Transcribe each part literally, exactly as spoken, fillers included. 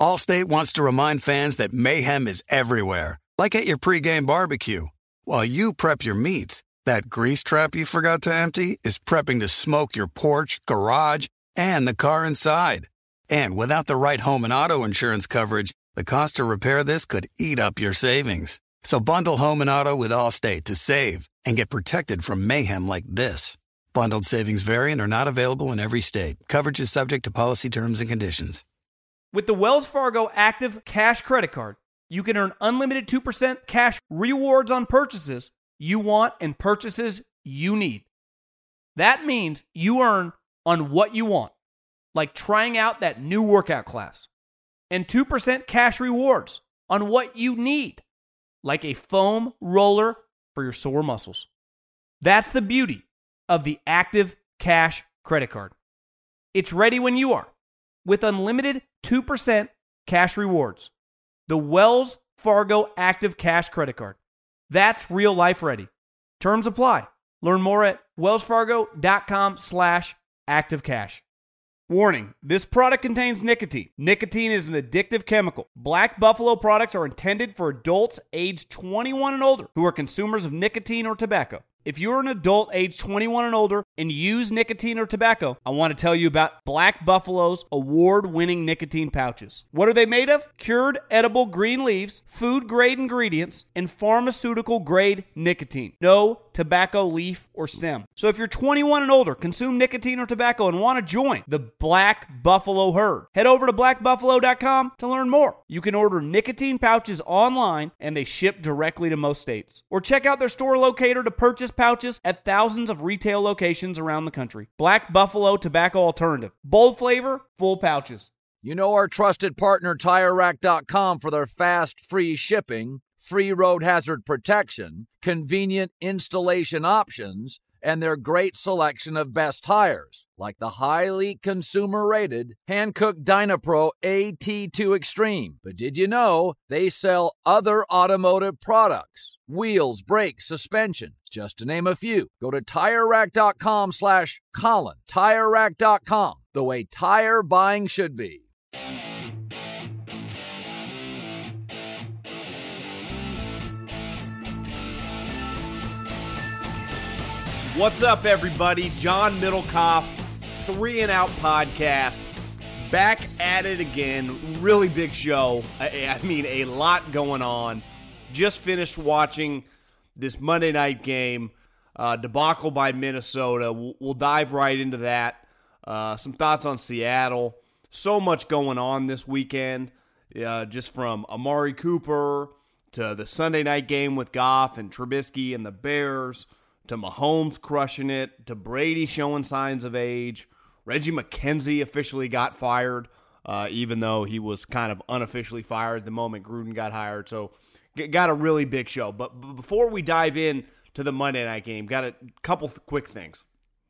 Allstate wants to remind fans that mayhem is everywhere, like at your pregame barbecue. While you prep your meats, that grease trap you forgot to empty is prepping to smoke your porch, garage, and the car inside. And without the right home and auto insurance coverage, the cost to repair this could eat up your savings. So bundle home and auto with Allstate to save and get protected from mayhem like this. Bundled savings vary and are not available in every state. Coverage is subject to policy terms and conditions. With the Wells Fargo Active Cash Credit Card, you can earn unlimited two percent cash rewards on purchases you want and purchases you need. That means you earn on what you want, like trying out that new workout class, and two percent cash rewards on what you need, like a foam roller for your sore muscles. That's the beauty of the Active Cash Credit Card. It's ready when you are, with unlimited two percent cash rewards. The Wells Fargo Active Cash Credit Card. That's real life ready. Terms apply. Learn more at wellsfargo.com slash active cash. Warning, this product contains nicotine. Nicotine is an addictive chemical. Black Buffalo products are intended for adults aged twenty-one and older who are consumers of nicotine or tobacco. If you're an adult age twenty-one and older and use nicotine or tobacco, I want to tell you about Black Buffalo's award-winning nicotine pouches. What are they made of? Cured edible green leaves, food-grade ingredients, and pharmaceutical-grade nicotine. No tobacco leaf or stem. So if you're twenty-one and older, consume nicotine or tobacco, and want to join the Black Buffalo herd, head over to black buffalo dot com to learn more. You can order nicotine pouches online, and they ship directly to most states. Or check out their store locator to purchase pouches at thousands of retail locations around the country. Black Buffalo Tobacco Alternative. Bold flavor, full pouches. You know our trusted partner Tire Rack dot com for their fast, free shipping, free road hazard protection, convenient installation options, and their great selection of best tires, like the highly consumer-rated Hankook Dynapro A T two Extreme. But did you know they sell other automotive products? Wheels, brakes, suspension, just to name a few. Go to Tire Rack dot com slash Colin. Tire Rack dot com, the way tire buying should be. What's up, everybody? John Middlecoff, Three and Out Podcast, back at it again. Really big show. I, I mean, a lot going on. Just finished watching this Monday night game, uh, debacle by Minnesota. We'll, we'll dive right into that. Uh, some thoughts on Seattle. So much going on this weekend, uh, just from Amari Cooper to the Sunday night game with Goff and Trubisky and the Bears, to Mahomes crushing it, to Brady showing signs of age. Reggie McKenzie officially got fired, uh, even though he was kind of unofficially fired the moment Gruden got hired. So, got a really big show. But before we dive in to the Monday night game, got a couple th- quick things.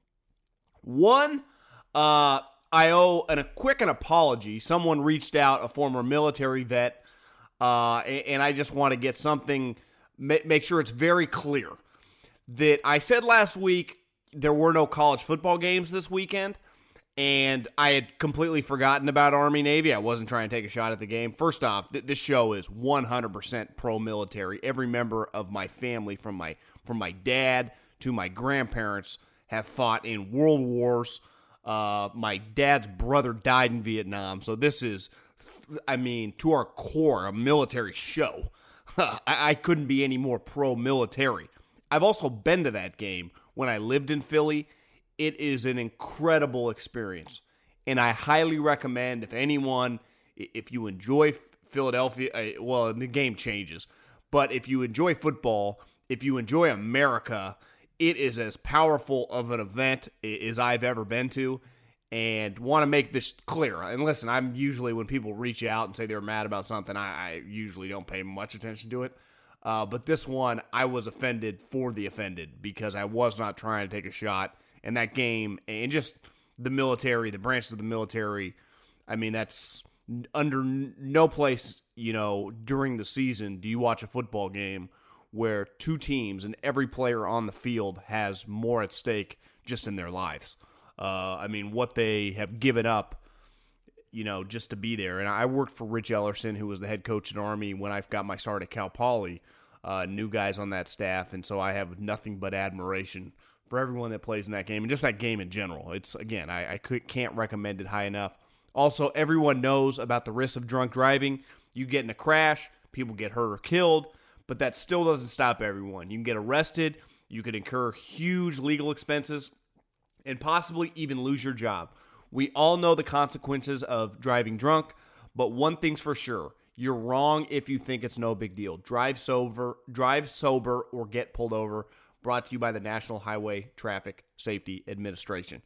One, uh, I owe an, a quick an apology. Someone reached out, a former military vet, uh, and, and I just want to get something, ma- make sure it's very clear that I said last week there were no college football games this weekend, and I had completely forgotten about Army-Navy. I wasn't trying to take a shot at the game. First off, th- this show is one hundred percent pro-military. Every member of my family, from my from my dad to my grandparents, have fought in world wars. Uh, my dad's brother died in Vietnam, so this is, I mean, to our core, a military show. I-, I couldn't be any more pro-military. I've also been to that game when I lived in Philly. It is an incredible experience, and I highly recommend, if anyone, if you enjoy Philadelphia, well, the game changes, but if you enjoy football, if you enjoy America, it is as powerful of an event as I've ever been to, and want to make this clear. And listen, I'm usually, when people reach out and say they're mad about something, I, I usually don't pay much attention to it. Uh, but this one, I was offended for the offended, because I was not trying to take a shot. And that game, and just the military, the branches of the military, I mean, that's under no place, you know, during the season do you watch a football game where two teams and every player on the field has more at stake just in their lives. Uh, I mean, what they have given up you know, just to be there. And I worked for Rich Ellerson, who was the head coach at Army when I got my start at Cal Poly. Uh, new guys on that staff, and so I have nothing but admiration for everyone that plays in that game, and just that game in general. It's, again, I, I could, can't recommend it high enough. Also, everyone knows about the risk of drunk driving. You get in a crash, people get hurt or killed, but that still doesn't stop everyone. You can get arrested, you could incur huge legal expenses, and possibly even lose your job. We all know the consequences of driving drunk, but one thing's for sure. You're wrong if you think it's no big deal. Drive sober, drive sober or get pulled over. Brought to you by the National Highway Traffic Safety Administration.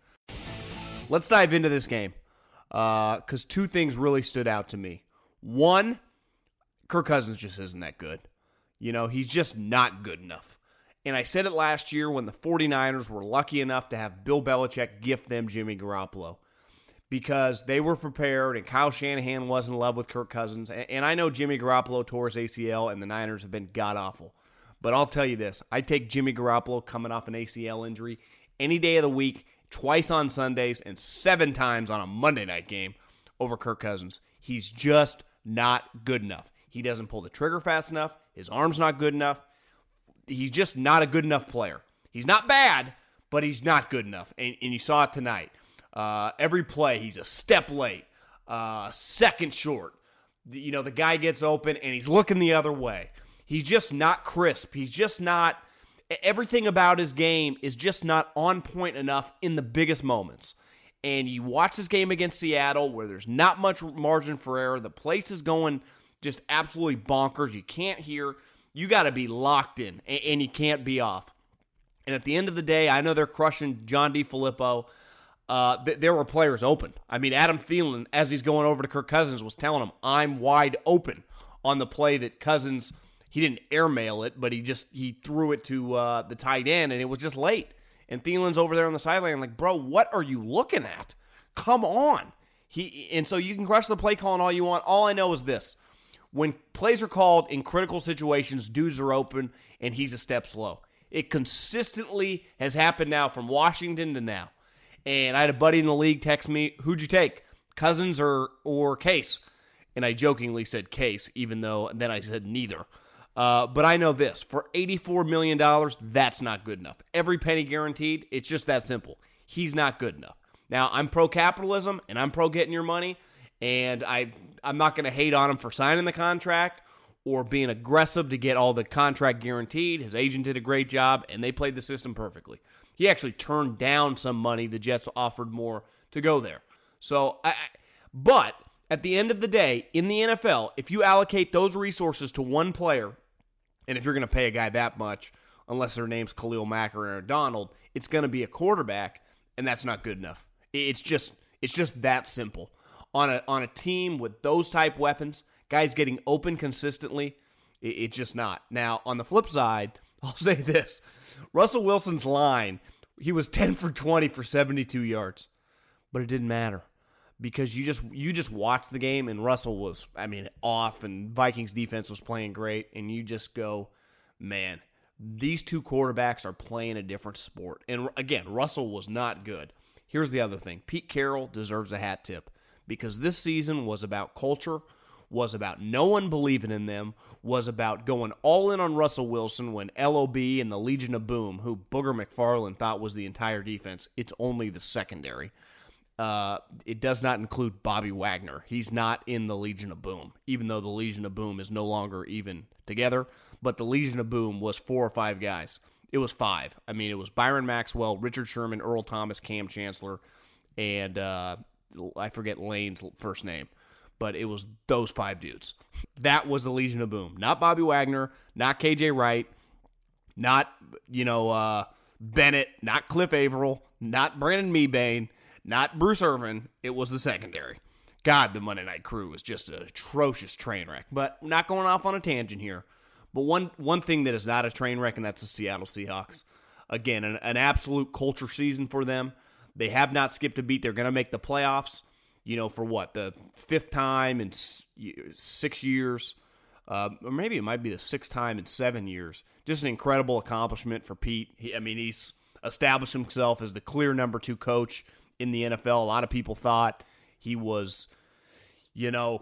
Let's dive into this game because uh, two things really stood out to me. One, Kirk Cousins just isn't that good. You know, he's just not good enough. And I said it last year when the 49ers were lucky enough to have Bill Belichick gift them Jimmy Garoppolo, because they were prepared and Kyle Shanahan was in love with Kirk Cousins. And I know Jimmy Garoppolo tore his A C L and the Niners have been god-awful. But I'll tell you this, I take Jimmy Garoppolo coming off an A C L injury any day of the week, twice on Sundays, and seven times on a Monday night game over Kirk Cousins. He's just not good enough. He doesn't pull the trigger fast enough. His arm's not good enough. He's just not a good enough player. He's not bad, but he's not good enough. And, and you saw it tonight. Uh, every play, he's a step late, uh, second short. You know, the guy gets open, and he's looking the other way. He's just not crisp. He's just not – everything about his game is just not on point enough in the biggest moments. And you watch this game against Seattle where there's not much margin for error. The place is going just absolutely bonkers. You can't hear. You got to be locked in, and, and you can't be off. And at the end of the day, I know they're crushing John DeFilippo. Uh, th- there were players open. I mean, Adam Thielen, as he's going over to Kirk Cousins, was telling him, I'm wide open on the play that Cousins, he didn't airmail it, but he just, he threw it to uh, the tight end, and it was just late. And Thielen's over there on the sideline like, bro, what are you looking at? Come on. He And so you can crush the play calling all you want. All I know is this. When plays are called in critical situations, dudes are open, and he's a step slow. It consistently has happened now from Washington to now. And I had a buddy in the league text me, who'd you take, Cousins or or Case? And I jokingly said Case, even though then I said neither. Uh, but I know this, for eighty-four million dollars, that's not good enough. Every penny guaranteed, it's just that simple. He's not good enough. Now, I'm pro-capitalism, and I'm pro-getting your money, and I, I'm not going to hate on him for signing the contract or being aggressive to get all the contract guaranteed. His agent did a great job, and they played the system perfectly. He actually turned down some money. The Jets offered more to go there. So, I, but at the end of the day, in the N F L, if you allocate those resources to one player, and if you're going to pay a guy that much, unless their name's Khalil Mack or Aaron Donald, it's going to be a quarterback, and that's not good enough. It's just it's just that simple. On a on a team with those type weapons, guys getting open consistently, it, it's just not. Now, on the flip side, I'll say this. Russell Wilson's line, he was ten for twenty for seventy-two yards. But it didn't matter because you just you just watched the game and Russell was, I mean, off and Vikings defense was playing great and you just go, man, these two quarterbacks are playing a different sport. And again, Russell was not good. Here's the other thing. Pete Carroll deserves a hat tip because this season was about culture, was about no one believing in them, was about going all in on Russell Wilson when L O B and the Legion of Boom, who Booger McFarland thought was the entire defense, it's only the secondary. Uh, it does not include Bobby Wagner. He's not in the Legion of Boom, even though the Legion of Boom is no longer even together. But the Legion of Boom was four or five guys. It was five. I mean, it was Byron Maxwell, Richard Sherman, Earl Thomas, Cam Chancellor, and uh, I forget Lane's first name. But it was those five dudes. That was the Legion of Boom. Not Bobby Wagner, not K J Wright, not, you know, uh, Bennett, not Cliff Averill, not Brandon Mebane, not Bruce Irvin. It was the secondary. God, the Monday Night Crew was just an atrocious train wreck. But not going off on a tangent here. But one one thing that is not a train wreck, and that's the Seattle Seahawks. Again, an, an absolute culture season for them. They have not skipped a beat. They're going to make the playoffs. You know, for what, the fifth time in six years, uh, or maybe it might be the sixth time in seven years. Just an incredible accomplishment for Pete. He, I mean, he's established himself as the clear number two coach in the N F L. A lot of people thought he was, you know,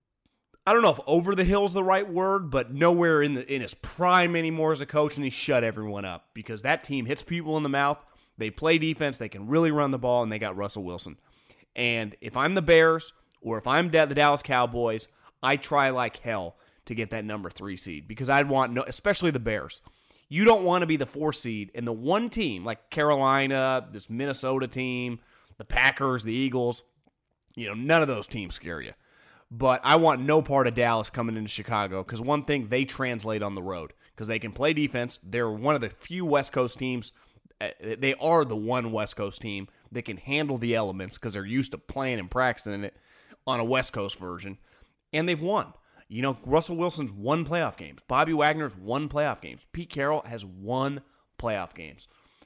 I don't know if over the hill is the right word, but nowhere in the in his prime anymore as a coach, and he shut everyone up because that team hits people in the mouth. They play defense. They can really run the ball, and they got Russell Wilson. And if I'm the Bears or if I'm the Dallas Cowboys, I try like hell to get that number three seed because I'd want, no, especially the Bears. You don't want to be the four seed, and the one team like Carolina, this Minnesota team, the Packers, the Eagles, you know, none of those teams scare you. But I want no part of Dallas coming into Chicago because one thing, they translate on the road because they can play defense. They're one of the few West Coast teams. They are the one West Coast team that can handle the elements because they're used to playing and practicing it on a West Coast version, and they've won. You know, Russell Wilson's won playoff games. Bobby Wagner's won playoff games. Pete Carroll has won playoff games.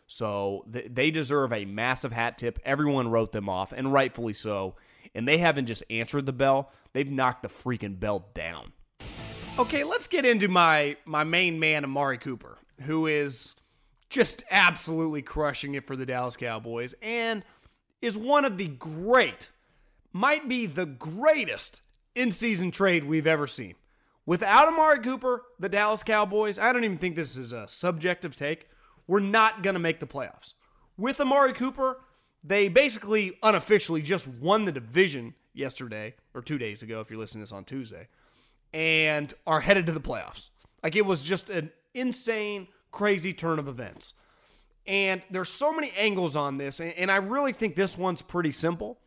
So th- they deserve a massive hat tip. Everyone wrote them off, and rightfully so. And they haven't just answered the bell. They've knocked the freaking bell down. Okay, let's get into my, my main man, Amari Cooper, who is just absolutely crushing it for the Dallas Cowboys and is one of the great, might be the greatest in-season trade we've ever seen. Without Amari Cooper, the Dallas Cowboys, I don't even think this is a subjective take, we're not going to make the playoffs. With Amari Cooper, they basically unofficially just won the division yesterday, or two days ago if you're listening to this on Tuesday, and are headed to the playoffs. Like, it was just an insane, crazy turn of events. And there's so many angles on this, and I really think this one's pretty simple.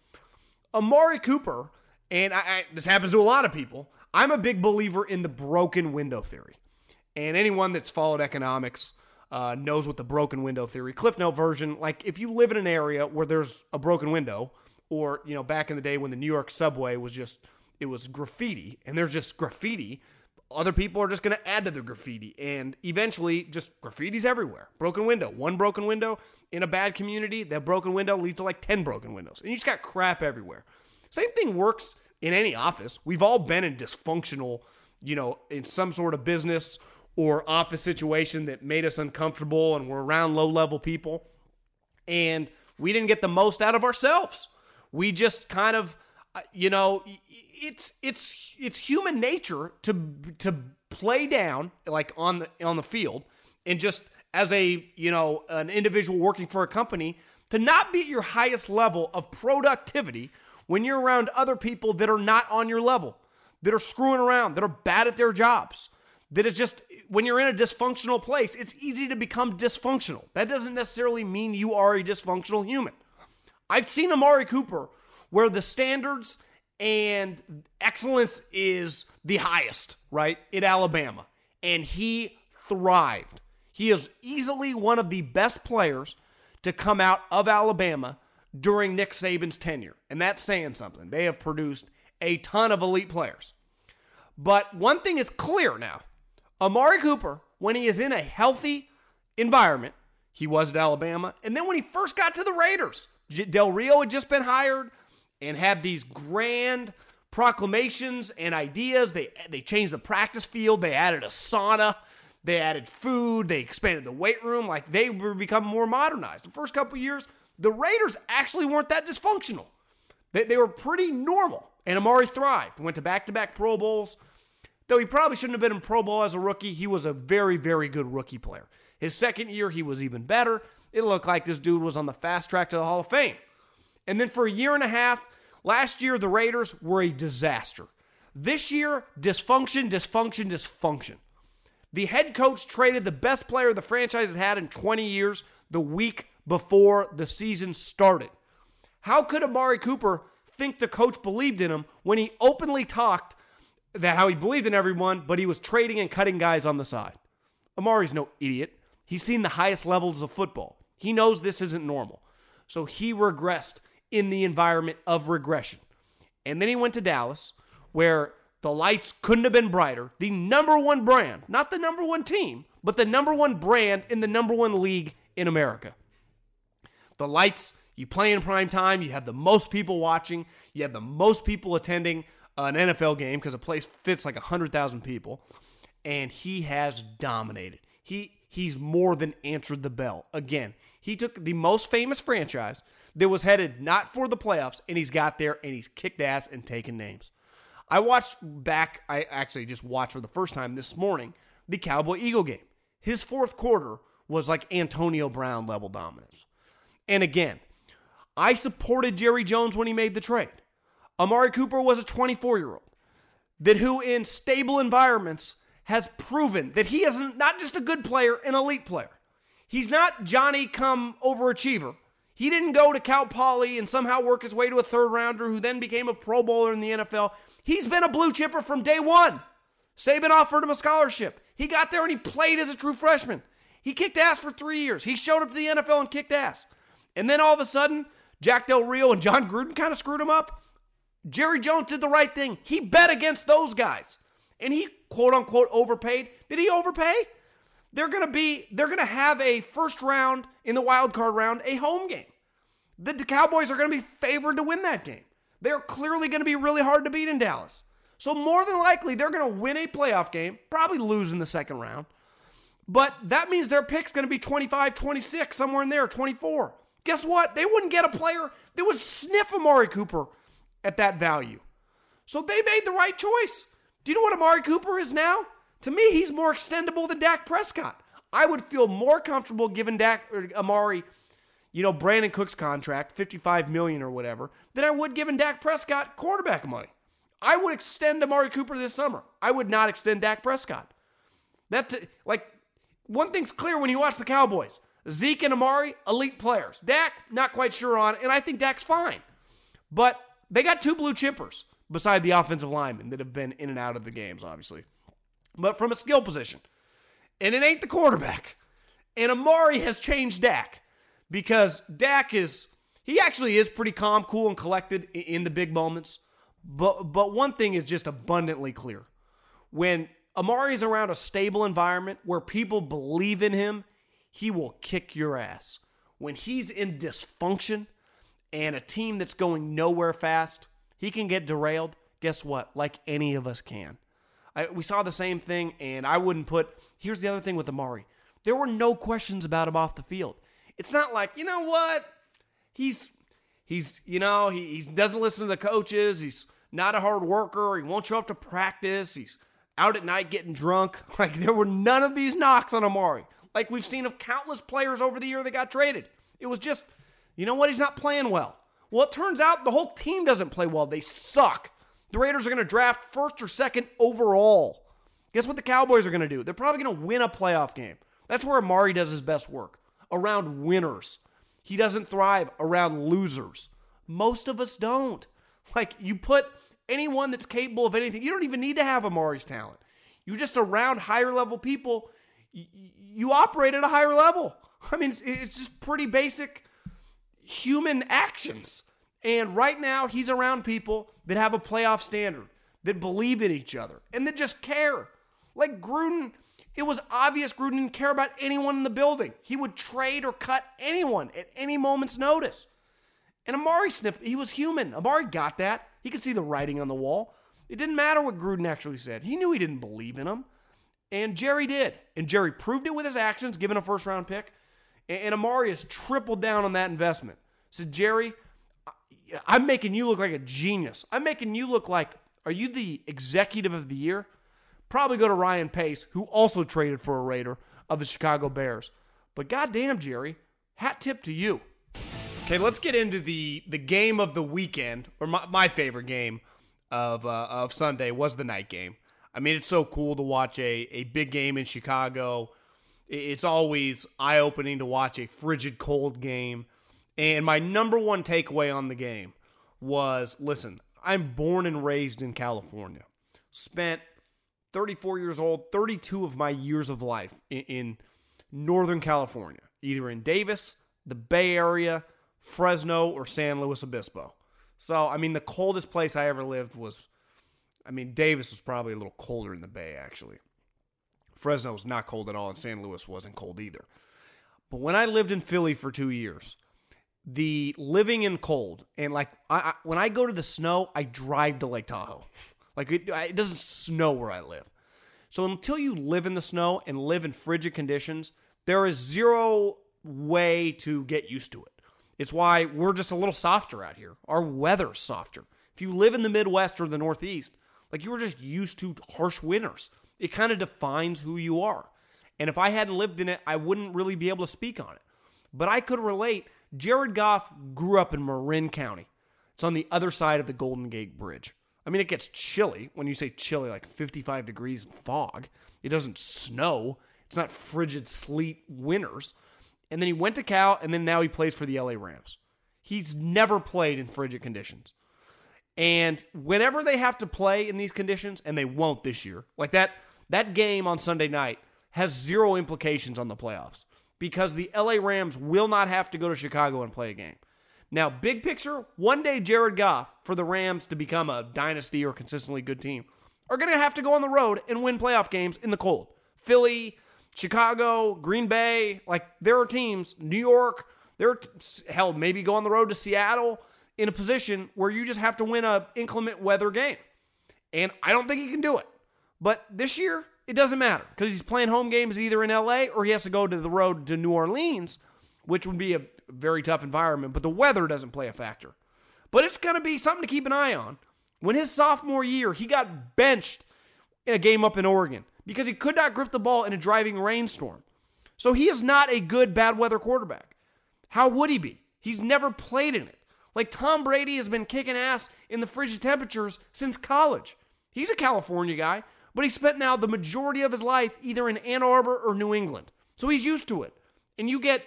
Amari Cooper, and I, I, this happens to a lot of people, I'm a big believer in the broken window theory. And anyone that's followed economics uh, knows what the broken window theory, Cliff Note version, like if you live in an area where there's a broken window, or, you know, back in the day when the New York subway was just, it was graffiti, and there's just graffiti, other people are just going to add to the graffiti, and eventually just graffiti's everywhere. Broken window. One broken window in a bad community, that broken window leads to like ten broken windows, and you just got crap everywhere. Same thing works in any office. We've all been in dysfunctional, you know, in some sort of business or office situation that made us uncomfortable, and we're around low-level people, and we didn't get the most out of ourselves. We just kind of, you know, it's it's it's human nature to to play down like on the on the field, and just as a, you know, an individual working for a company, to not be at your highest level of productivity when you're around other people that are not on your level, that are screwing around, that are bad at their jobs. That is just, when you're in a dysfunctional place, it's easy to become dysfunctional. That doesn't necessarily mean you are a dysfunctional human. I've seen Amari Cooper where the standards and excellence is the highest, right, in Alabama. And he thrived. He is easily one of the best players to come out of Alabama during Nick Saban's tenure. And that's saying something. They have produced a ton of elite players. But one thing is clear now. Amari Cooper, when he is in a healthy environment, he was at Alabama, and then when he first got to the Raiders, Del Rio had just been hired and had these grand proclamations and ideas. They they changed the practice field. They added a sauna. They added food. They expanded the weight room. Like, they were becoming more modernized. The first couple of years, the Raiders actually weren't that dysfunctional. They, they were pretty normal, and Amari thrived. Went to back-to-back Pro Bowls. Though he probably shouldn't have been in Pro Bowl as a rookie, he was a very, very good rookie player. His second year, he was even better. It looked like this dude was on the fast track to the Hall of Fame. And then for a year and a half, last year, the Raiders were a disaster. This year, dysfunction, dysfunction, dysfunction. The head coach traded the best player the franchise has had in twenty years the week before the season started. How could Amari Cooper think the coach believed in him when he openly talked that how he believed in everyone, but he was trading and cutting guys on the side? Amari's no idiot. He's seen the highest levels of football. He knows this isn't normal. So he regressed in the environment of regression. And then he went to Dallas, where the lights couldn't have been brighter. The number one brand, not the number one team, but the number one brand in the number one league in America. The lights, you play in prime time, you have the most people watching, you have the most people attending an N F L game because a place fits like one hundred thousand people, and he has dominated. He He's more than answered the bell. Again, he took the most famous franchise that was headed not for the playoffs, and he's got there, and he's kicked ass and taken names. I watched back, I actually just watched for the first time this morning, the Cowboy-Eagle game. His fourth quarter was like Antonio Brown level dominance. And again, I supported Jerry Jones when he made the trade. Amari Cooper was a twenty-four-year-old that who in stable environments has proven that he is not just a good player, an elite player. He's not Johnny come overachiever. He didn't go to Cal Poly and somehow work his way to a third rounder who then became a Pro Bowler in the N F L. He's been a blue chipper from day one. Saban offered him a scholarship. He got there and he played as a true freshman. He kicked ass for three years. He showed up to the N F L and kicked ass. And then all of a sudden, Jack Del Rio and John Gruden kind of screwed him up. Jerry Jones did the right thing. He bet against those guys. And he, quote unquote, overpaid. Did he overpay? They're going to be, they're going to have a first round in the wild card round, a home game. The, the Cowboys are going to be favored to win that game. They're clearly going to be really hard to beat in Dallas. So more than likely, they're going to win a playoff game, probably lose in the second round. But that means their pick's going to be twenty-five, twenty-six, somewhere in there, twenty-four. Guess what? They wouldn't get a player that would sniff Amari Cooper at that value. So they made the right choice. Do you know what Amari Cooper is now? To me, he's more extendable than Dak Prescott. I would feel more comfortable giving Dak or Amari, you know, Brandon Cook's contract, fifty-five million dollars or whatever, than I would giving Dak Prescott quarterback money. I would extend Amari Cooper this summer. I would not extend Dak Prescott. That t- like one thing's clear when you watch the Cowboys. Zeke and Amari, elite players. Dak, not quite sure on, and I think Dak's fine. But they got two blue chippers beside the offensive linemen that have been in and out of the games, obviously. But from a skill position. And it ain't the quarterback. And Amari has changed Dak. Because Dak is, he actually is pretty calm, cool, and collected in the big moments. But but one thing is just abundantly clear. When Amari's around a stable environment where people believe in him, he will kick your ass. When he's in dysfunction and a team that's going nowhere fast, he can get derailed. Guess what? Like any of us can. I, we saw the same thing, and I wouldn't put... Here's the other thing with Amari. There were no questions about him off the field. It's not like, you know what? He's, he's you know, he, he doesn't listen to the coaches. He's not a hard worker. He won't show up to practice. He's out at night getting drunk. Like, there were none of these knocks on Amari. Like we've seen of countless players over the year that got traded. It was just, you know what? He's not playing well. Well, it turns out the whole team doesn't play well. They suck. The Raiders are going to draft first or second overall. Guess what the Cowboys are going to do? They're probably going to win a playoff game. That's where Amari does his best work, around winners. He doesn't thrive around losers. Most of us don't. Like, you put anyone that's capable of anything, you don't even need to have Amari's talent. You're just around higher level people. You operate at a higher level. I mean, it's just pretty basic human actions. And right now, he's around people that have a playoff standard, that believe in each other, and that just care. Like Gruden, it was obvious Gruden didn't care about anyone in the building. He would trade or cut anyone at any moment's notice. And Amari sniffed, he was human. Amari got that. He could see the writing on the wall. It didn't matter what Gruden actually said. He knew he didn't believe in him. And Jerry did. And Jerry proved it with his actions, giving a first-round pick. And Amari has tripled down on that investment. Said, Jerry, I'm making you look like a genius. I'm making you look like, are you the executive of the year? Probably go to Ryan Pace, who also traded for a Raider of the Chicago Bears. But goddamn, Jerry, hat tip to you. Okay, let's get into the, the game of the weekend, or my, my favorite game of uh, of Sunday was the night game. I mean, it's so cool to watch a, a big game in Chicago. It's always eye-opening to watch a frigid, cold game. And my number one takeaway on the game was, listen, I'm born and raised in California. Spent thirty-four years old, thirty-two of my years of life in, in Northern California, either in Davis, the Bay Area, Fresno, or San Luis Obispo. So, I mean, the coldest place I ever lived was, I mean, Davis was probably a little colder than the Bay, actually. Fresno was not cold at all, and San Luis wasn't cold either. But when I lived in Philly for two years, the living in cold, and like, I, I, when I go to the snow, I drive to Lake Tahoe. Like, it, it doesn't snow where I live. So until you live in the snow and live in frigid conditions, there is zero way to get used to it. It's why we're just a little softer out here. Our weather's softer. If you live in the Midwest or the Northeast, Like, you were just used to harsh winters. It kind of defines who you are. And if I hadn't lived in it, I wouldn't really be able to speak on it. But I could relate. Jared Goff grew up in Marin County. It's on the other side of the Golden Gate Bridge. I mean, it gets chilly. When you say chilly, like fifty-five degrees and fog. It doesn't snow. It's not frigid sleet winters. And then he went to Cal, and then now he plays for the L A Rams. He's never played in frigid conditions. And whenever they have to play in these conditions, and they won't this year, like that, that game on Sunday night has zero implications on the playoffs because the L A Rams will not have to go to Chicago and play a game. Now, big picture, one day Jared Goff, for the Rams to become a dynasty or consistently good team, are going to have to go on the road and win playoff games in the cold. Philly, Chicago, Green Bay, like there are teams, New York, there are, hell, maybe go on the road to Seattle in a position where you just have to win a inclement weather game. And I don't think he can do it. But this year, it doesn't matter because he's playing home games either in L A or he has to go to the road to New Orleans, which would be a very tough environment, but the weather doesn't play a factor. But it's going to be something to keep an eye on. When his sophomore year, he got benched in a game up in Oregon because he could not grip the ball in a driving rainstorm. So he is not a good bad weather quarterback. How would he be? He's never played in it. Like Tom Brady has been kicking ass in the frigid temperatures since college. He's a California guy, but he spent now the majority of his life either in Ann Arbor or New England. So he's used to it. And you get...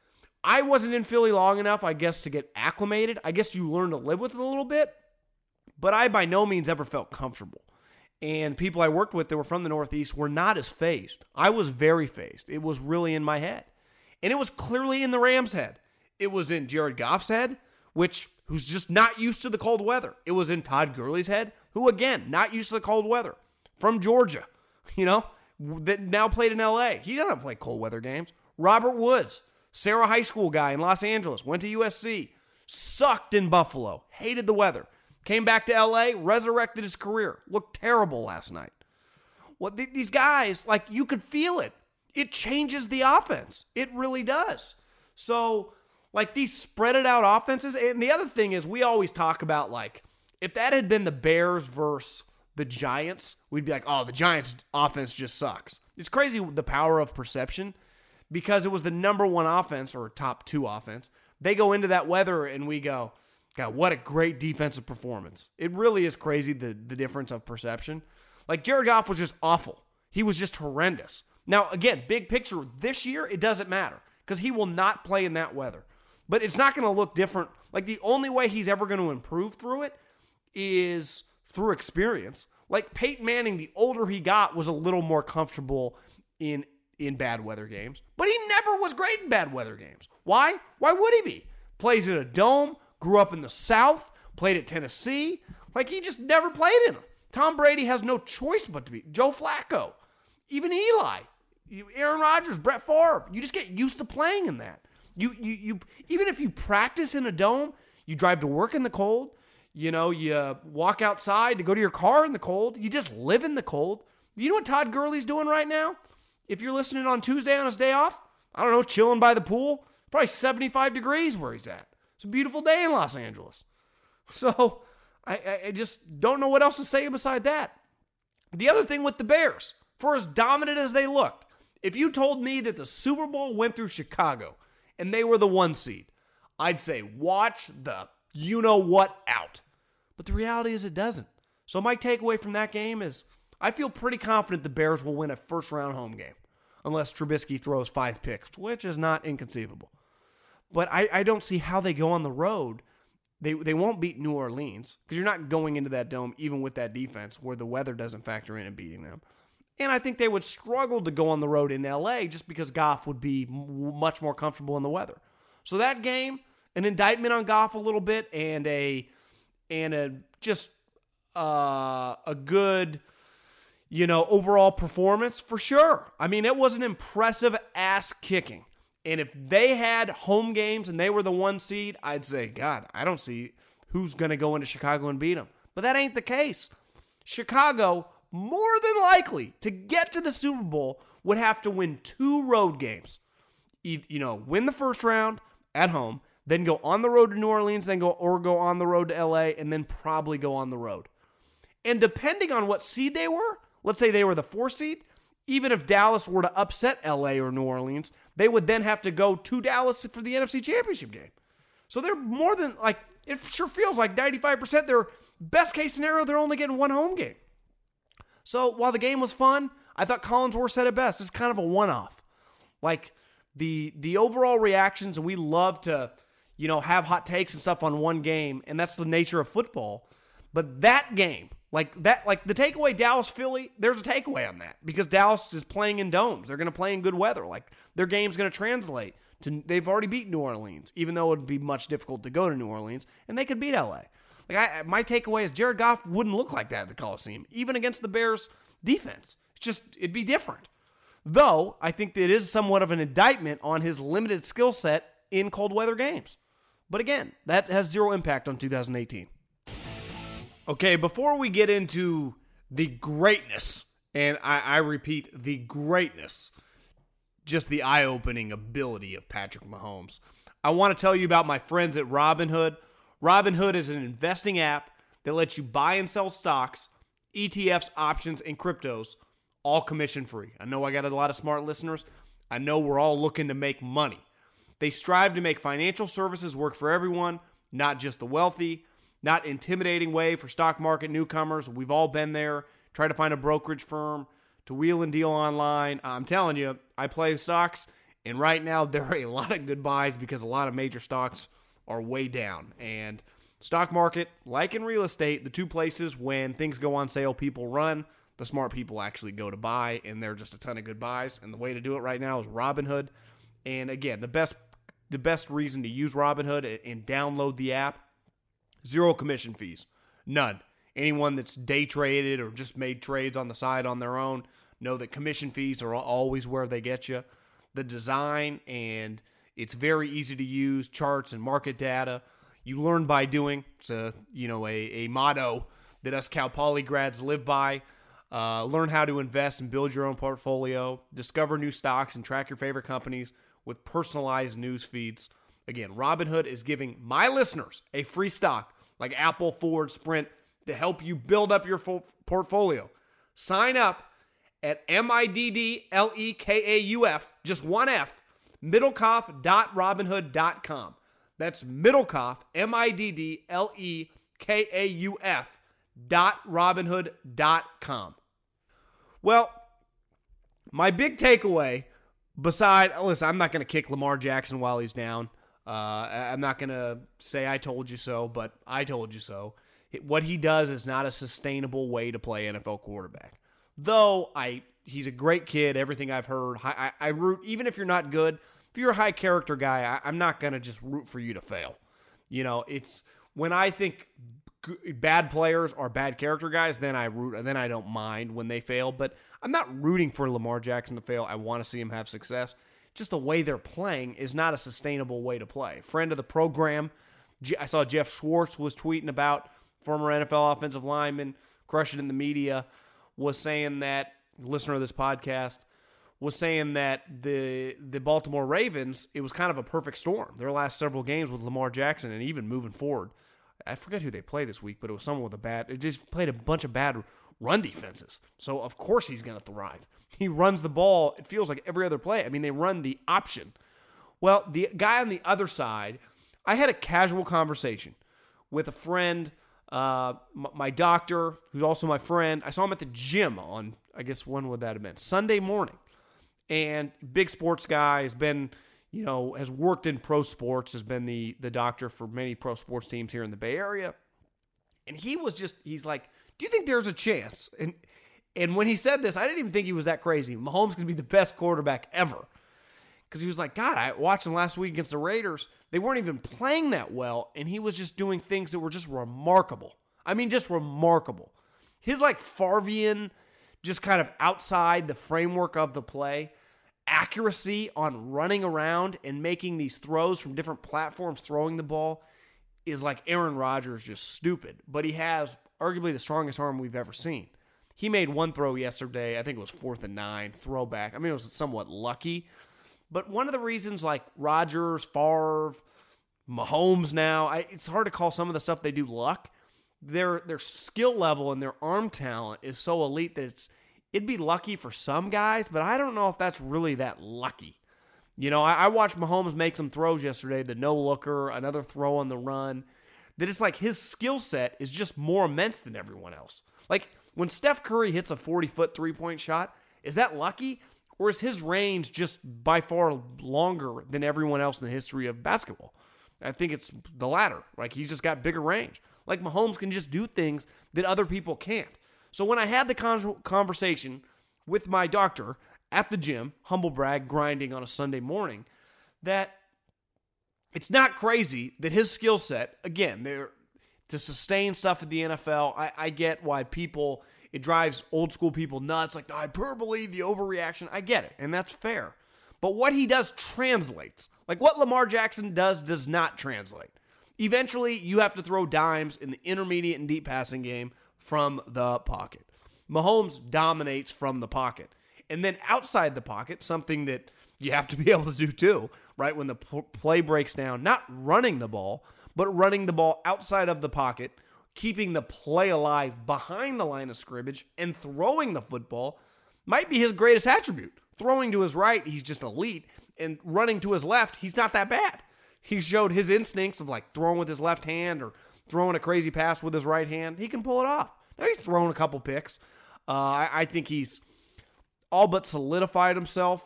I wasn't in Philly long enough, I guess, to get acclimated. I guess you learn to live with it a little bit. But I by no means ever felt comfortable. And people I worked with that were from the Northeast were not as phased. I was very phased. It was really in my head. And it was clearly in the Rams' head. It was in Jared Goff's head, which who's just not used to the cold weather. It was in Todd Gurley's head, who, again, not used to the cold weather. From Georgia, you know, that now played in L A. He doesn't play cold weather games. Robert Woods, Sarah High School guy in Los Angeles, went to U S C, sucked in Buffalo, hated the weather, came back to L A, resurrected his career, looked terrible last night. Well, th- these guys, like, you could feel it. It changes the offense. It really does. So, like, these spread it out offenses, and the other thing is we always talk about, like, if that had been the Bears versus the Giants, we'd be like, oh, the Giants' offense just sucks. It's crazy the power of perception. Because it was the number one offense, or top two offense. They go into that weather and we go, God, what a great defensive performance. It really is crazy, the, the difference of perception. Like, Jared Goff was just awful. He was just horrendous. Now, again, big picture, this year, it doesn't matter. Because he will not play in that weather. But it's not going to look different. Like, the only way he's ever going to improve through it is through experience. Like, Peyton Manning, the older he got, was a little more comfortable in in bad weather games. But he never was great in bad weather games. Why? Why would he be? Plays in a dome, grew up in the South, played at Tennessee. Like, he just never played in them. Tom Brady has no choice but to be. Joe Flacco, even Eli, Aaron Rodgers, Brett Favre. You just get used to playing in that. You, you, you. Even if you practice in a dome, you drive to work in the cold, you know, you walk outside to go to your car in the cold. You just live in the cold. You know what Todd Gurley's doing right now? If you're listening on Tuesday on his day off, I don't know, chilling by the pool, probably seventy-five degrees where he's at. It's a beautiful day in Los Angeles. So I, I just don't know what else to say beside that. The other thing with the Bears, for as dominant as they looked, if you told me that the Super Bowl went through Chicago and they were the one seed, I'd say watch the you-know-what out. But the reality is it doesn't. So my takeaway from that game is I feel pretty confident the Bears will win a first-round home game. Unless Trubisky throws five picks, which is not inconceivable. But I, I don't see how they go on the road. They they won't beat New Orleans because you're not going into that dome even with that defense where the weather doesn't factor in and beating them. And I think they would struggle to go on the road in L A just because Goff would be m- much more comfortable in the weather. So that game, an indictment on Goff a little bit and a and a just uh, a good, you know, overall performance for sure. I mean, it was an impressive ass kicking. And if they had home games and they were the one seed, I'd say, God, I don't see who's going to go into Chicago and beat them. But that ain't the case. Chicago, more than likely, to get to the Super Bowl, would have to win two road games. You know, win the first round at home, then go on the road to New Orleans, then go or go on the road to L A, and then probably go on the road. And depending on what seed they were, let's say they were the four seed, even if Dallas were to upset L A or New Orleans, they would then have to go to Dallas for the N F C Championship game. So they're more than, like, it sure feels like ninety-five percent their best case scenario, they're only getting one home game. So while the game was fun, I thought Collinsworth said it best. It's kind of a one-off. Like, the the overall reactions, and we love to, you know, have hot takes and stuff on one game, and that's the nature of football. But that game, like that, like the takeaway Dallas-Philly, there's a takeaway on that because Dallas is playing in domes. They're going to play in good weather. Like, their game's going to translate to, they've already beat New Orleans, even though it would be much difficult to go to New Orleans, and they could beat L A. Like, I, my takeaway is Jared Goff wouldn't look like that at the Coliseum, even against the Bears defense. It's just, it'd be different. Though, I think that it is somewhat of an indictment on his limited skill set in cold weather games. But again, that has zero impact on two thousand eighteen. Okay, before we get into the greatness, and I, I repeat, the greatness, just the eye-opening ability of Patrick Mahomes, I want to tell you about my friends at Robinhood. Robinhood is an investing app that lets you buy and sell stocks, E T Fs, options, and cryptos, all commission-free. I know I got a lot of smart listeners. I know we're all looking to make money. They strive to make financial services work for everyone, not just the wealthy. Not intimidating way for stock market newcomers. We've all been there. Try to find a brokerage firm to wheel and deal online. I'm telling you, I play stocks, and right now there are a lot of good buys because a lot of major stocks are way down. And stock market, like in real estate, the two places when things go on sale, people run. The smart people actually go to buy, and there are just a ton of good buys. And the way to do it right now is Robinhood. And again, the best the best reason to use Robinhood and download the app, zero commission fees. None. Anyone that's day traded or just made trades on the side on their own know that commission fees are always where they get you. The design, and it's very easy to use, charts and market data. You learn by doing. It's a, you know, a, a motto that us Cal Poly grads live by. Uh, learn how to invest and build your own portfolio. Discover new stocks and track your favorite companies with personalized news feeds. Again, Robinhood is giving my listeners a free stock like Apple, Ford, Sprint to help you build up your full portfolio. Sign up at M I D D L E K A U F, just one F, middlecoff dot robinhood dot com. That's Middlecoff, M I D D L E K A U F dot robinhood dot com. Well, my big takeaway, beside, listen, I'm not going to kick Lamar Jackson while he's down. Uh, I'm not going to say I told you so, but I told you so. What he does is not a sustainable way to play N F L quarterback. Though I, he's a great kid, everything I've heard. I, I, I root, even if you're not good, if you're a high character guy, I, I'm not going to just root for you to fail. You know, it's when I think g- bad players are bad character guys, then I root, and then I don't mind when they fail. But I'm not rooting for Lamar Jackson to fail. I want to see him have success. Just the way they're playing is not a sustainable way to play. Friend of the program, I saw Jeff Schwartz was tweeting about former N F L offensive lineman, crush it in the media, was saying that, listener of this podcast, was saying that the the Baltimore Ravens, it was kind of a perfect storm. Their last several games with Lamar Jackson, and even moving forward, I forget who they played this week, but it was someone with a bad, it just played a bunch of bad run defenses. So, of course, he's going to thrive. He runs the ball, it feels like every other play. I mean, they run the option. Well, the guy on the other side, I had a casual conversation with a friend, uh, my doctor, who's also my friend. I saw him at the gym on, I guess, when would that have been? Sunday morning. And big sports guy, has been, you know, has worked in pro sports, has been the, the doctor for many pro sports teams here in the Bay Area. And he was just, he's like, do you think there's a chance? And and when he said this, I didn't even think he was that crazy. Mahomes can be the best quarterback ever. Because he was like, God, I watched him last week against the Raiders. They weren't even playing that well, and he was just doing things that were just remarkable. I mean, just remarkable. His, like, Favrean, just kind of outside the framework of the play, accuracy on running around and making these throws from different platforms, throwing the ball, is like Aaron Rodgers, just stupid. But he has arguably the strongest arm we've ever seen. He made one throw yesterday. I think it was fourth and nine, throwback. I mean, it was somewhat lucky. But one of the reasons, like Rodgers, Favre, Mahomes now, I, it's hard to call some of the stuff they do luck. their their skill level and their arm talent is so elite that it's it'd be lucky for some guys, but I don't know if that's really that lucky. You know, I, I watched Mahomes make some throws yesterday, the no-looker, another throw on the run, that it's like his skill set is just more immense than everyone else. Like, when Steph Curry hits a forty-foot three-point shot, is that lucky? Or is his range just by far longer than everyone else in the history of basketball? I think it's the latter. Like, he's just got bigger range. Like, Mahomes can just do things that other people can't. So when I had the con- conversation with my doctor at the gym, humble brag, grinding on a Sunday morning, that it's not crazy that his skill set, again, they're, to sustain stuff at the N F L, I, I get why people, it drives old school people nuts, like the hyperbole, the overreaction. I get it, and that's fair. But what he does translates. Like what Lamar Jackson does does not translate. Eventually, you have to throw dimes in the intermediate and deep passing game from the pocket. Mahomes dominates from the pocket. And then outside the pocket, something that you have to be able to do too, right? When the p- play breaks down, not running the ball, but running the ball outside of the pocket, keeping the play alive behind the line of scrimmage, and throwing the football might be his greatest attribute. Throwing to his right, he's just elite, and running to his left, he's not that bad. He showed his instincts of like throwing with his left hand or throwing a crazy pass with his right hand. He can pull it off. Now he's thrown a couple picks. Uh, I, I think he's all but solidified himself.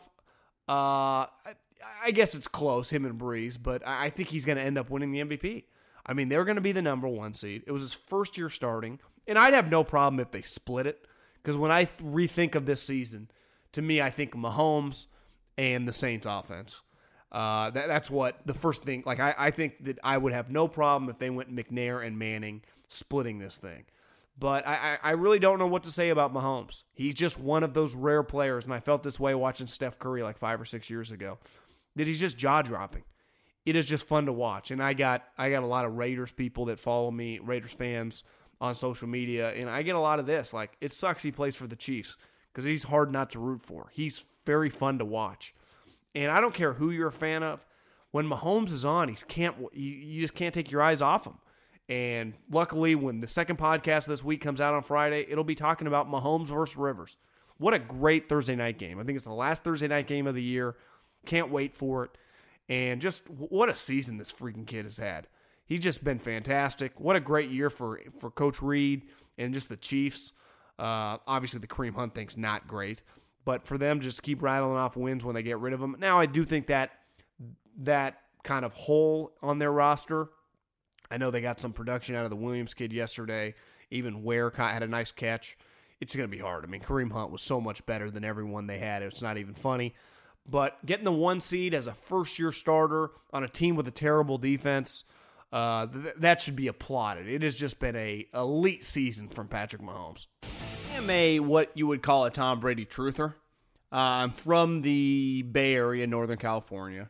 Uh, I, I guess it's close, him and Breeze, but I, I think he's going to end up winning the M V P. I mean, they're going to be the number one seed. It was his first year starting, and I'd have no problem if they split it, because when I rethink of this season, to me, I think Mahomes and the Saints offense. Uh, that, that's what the first thing, like I, I think that I would have no problem if they went McNair and Manning splitting this thing. But I, I really don't know what to say about Mahomes. He's just one of those rare players, and I felt this way watching Steph Curry like five or six years ago, that he's just jaw-dropping. It is just fun to watch. And I got I got a lot of Raiders people that follow me, Raiders fans on social media, and I get a lot of this. Like, it sucks he plays for the Chiefs because he's hard not to root for. He's very fun to watch. And I don't care who you're a fan of. When Mahomes is on, he's can't you, you just can't take your eyes off him. And luckily, when the second podcast this week comes out on Friday, it'll be talking about Mahomes versus Rivers. What a great Thursday night game. I think it's the last Thursday night game of the year. Can't wait for it. And just what a season this freaking kid has had. He's just been fantastic. What a great year for, for Coach Reed and just the Chiefs. Uh, obviously, the Kareem Hunt thing's not great. But for them just keep rattling off wins when they get rid of them. Now, I do think that that kind of hole on their roster, I know they got some production out of the Williams kid yesterday. Even Ware had a nice catch. It's going to be hard. I mean, Kareem Hunt was so much better than everyone they had. It's not even funny. But getting the one seed as a first-year starter on a team with a terrible defense, uh, th- that should be applauded. It has just been a elite season from Patrick Mahomes. I am a what you would call a Tom Brady truther. Uh, I'm from the Bay Area, Northern California.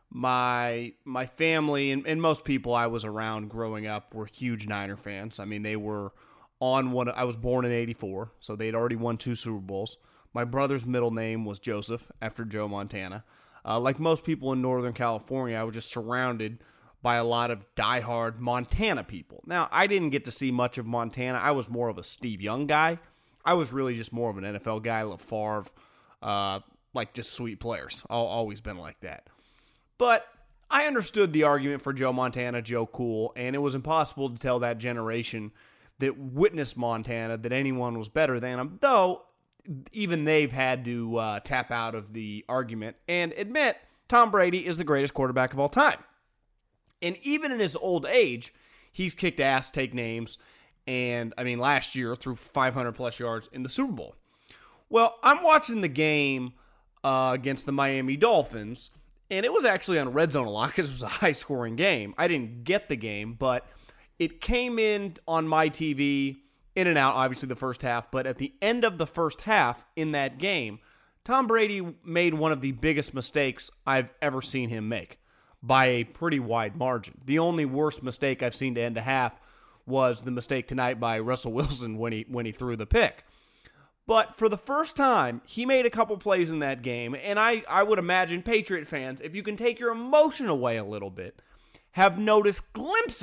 My my family and, and most people I was around growing up were huge Niner fans. I mean, they were on one. I was born in eighty-four, so they'd already won two Super Bowls. My brother's middle name was Joseph, after Joe Montana. Uh, like most people in Northern California, I was just surrounded by a lot of diehard Montana people. Now, I didn't get to see much of Montana. I was more of a Steve Young guy. I was really just more of an N F L guy, LaFavre, uh, like just sweet players. I've always been like that. But I understood the argument for Joe Montana, Joe Cool, and it was impossible to tell that generation that witnessed Montana that anyone was better than him, though even they've had to uh, tap out of the argument and admit Tom Brady is the greatest quarterback of all time. And even in his old age, he's kicked ass, take names, and, I mean, last year threw five hundred plus yards in the Super Bowl. Well, I'm watching the game uh, against the Miami Dolphins, and it was actually on Red Zone a lot because it was a high-scoring game. I didn't get the game, but it came in on my T V, in and out, obviously, the first half. But at the end of the first half in that game, Tom Brady made one of the biggest mistakes I've ever seen him make by a pretty wide margin. The only worst mistake I've seen to end a half was the mistake tonight by Russell Wilson when he when he threw the pick. But for the first time, he made a couple plays in that game, and I, I would imagine Patriot fans, if you can take your emotion away a little bit, have noticed glimpses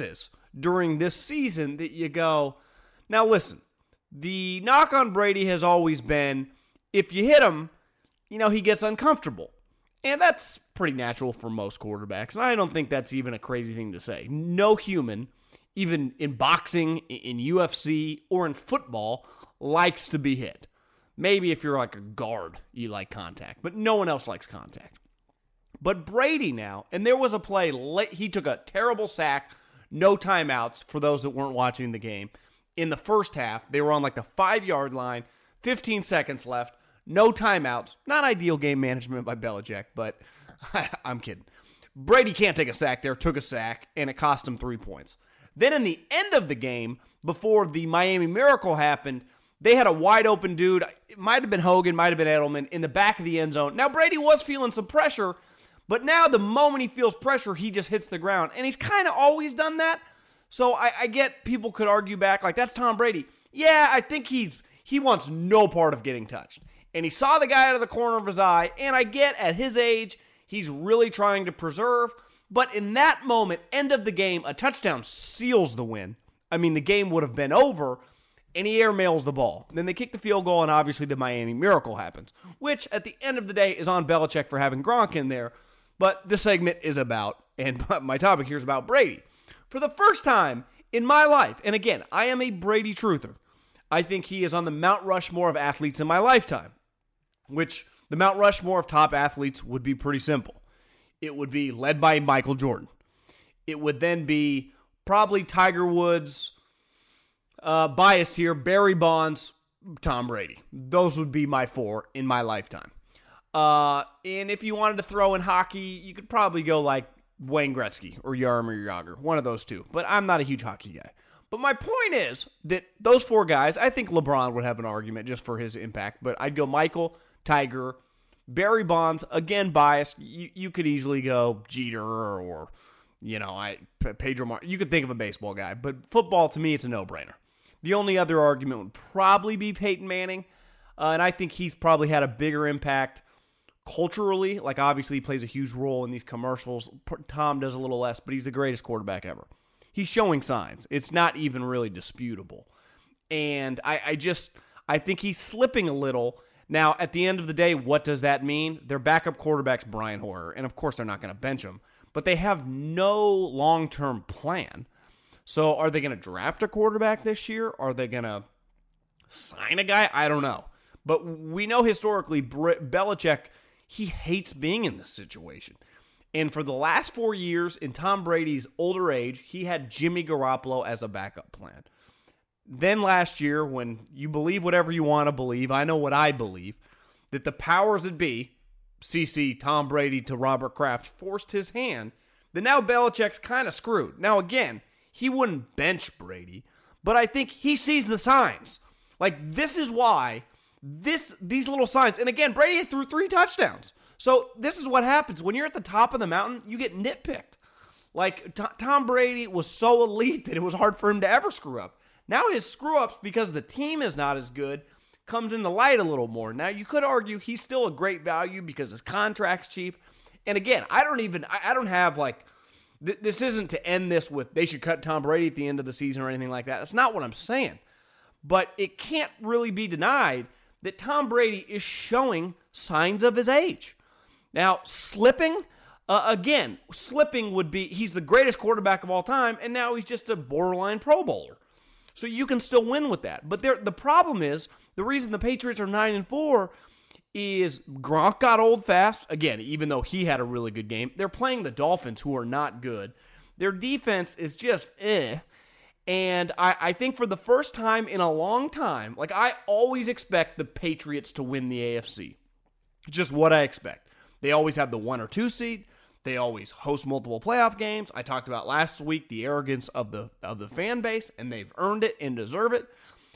during this season that you go, now listen, the knock on Brady has always been, if you hit him, you know, he gets uncomfortable. And that's pretty natural for most quarterbacks. And I don't think that's even a crazy thing to say. No human, even in boxing, in U F C, or in football, likes to be hit. Maybe if you're like a guard, you like contact. But no one else likes contact. But Brady now, and there was a play, late, he took a terrible sack, no timeouts for those that weren't watching the game. In the first half, they were on like the five-yard line, fifteen seconds left. No timeouts. Not ideal game management by Belichick, but I'm kidding. Brady can't take a sack there, took a sack, and it cost him three points. Then in the end of the game, before the Miami Miracle happened, they had a wide-open dude. It might have been Hogan, might have been Edelman, in the back of the end zone. Now, Brady was feeling some pressure, but now the moment he feels pressure, he just hits the ground. And he's kind of always done that. So I, I get people could argue back, like, that's Tom Brady. Yeah, I think he's he wants no part of getting touched. And he saw the guy out of the corner of his eye, and I get at his age, he's really trying to preserve. But in that moment, end of the game, a touchdown seals the win. I mean, the game would have been over, and he airmails the ball. Then they kick the field goal, and obviously the Miami Miracle happens, which at the end of the day is on Belichick for having Gronk in there. But this segment is about, and my topic here is about Brady. For the first time in my life, and again, I am a Brady truther, I think he is on the Mount Rushmore of athletes in my lifetime. Which the Mount Rushmore of top athletes would be pretty simple. It would be led by Michael Jordan. It would then be probably Tiger Woods, uh, biased here, Barry Bonds, Tom Brady. Those would be my four in my lifetime. Uh, and if you wanted to throw in hockey, you could probably go like Wayne Gretzky or Jaromir Jagr, one of those two. But I'm not a huge hockey guy. But my point is that those four guys, I think LeBron would have an argument just for his impact, but I'd go Michael, Tiger, Barry Bonds, again biased. You, you could easily go Jeter or, you know, I Pedro Mar. You could think of a baseball guy, but football, to me, it's a no-brainer. The only other argument would probably be Peyton Manning, uh, and I think he's probably had a bigger impact culturally. Like, obviously, he plays a huge role in these commercials. Tom does a little less, but he's the greatest quarterback ever. He's showing signs. It's not even really disputable. And I, I just, I think he's slipping a little. Now, at the end of the day, what does that mean? Their backup quarterback's Brian Hoyer, and of course they're not going to bench him, but they have no long-term plan. So are they going to draft a quarterback this year? Are they going to sign a guy? I don't know. But we know historically, Belichick, he hates being in this situation. And for the last four years, in Tom Brady's older age, he had Jimmy Garoppolo as a backup plan. Then last year, when you believe whatever you want to believe, I know what I believe, that the powers that be, C C, Tom Brady to Robert Kraft, forced his hand, then now Belichick's kind of screwed. Now again, he wouldn't bench Brady, but I think he sees the signs. Like, this is why, this these little signs, and again, Brady threw three touchdowns. So this is what happens. When you're at the top of the mountain, you get nitpicked. Like, T- Tom Brady was so elite that it was hard for him to ever screw up. Now his screw-ups, because the team is not as good, comes into light a little more. Now, you could argue he's still a great value because his contract's cheap. And again, I don't even, I, I don't have like, th- this isn't to end this with they should cut Tom Brady at the end of the season or anything like that. That's not what I'm saying. But it can't really be denied that Tom Brady is showing signs of his age. Now, slipping, uh, again, slipping would be, he's the greatest quarterback of all time, and now he's just a borderline Pro Bowler. So you can still win with that. But there, the problem is, the reason the Patriots are nine and four is Gronk got old fast. Again, even though he had a really good game, they're playing the Dolphins, who are not good. Their defense is just eh. And I, I think for the first time in a long time, like, I always expect the Patriots to win the A F C. It's just what I expect. They always have the one or two seed. They always host multiple playoff games. I talked about last week the arrogance of the of the fan base, and they've earned it and deserve it.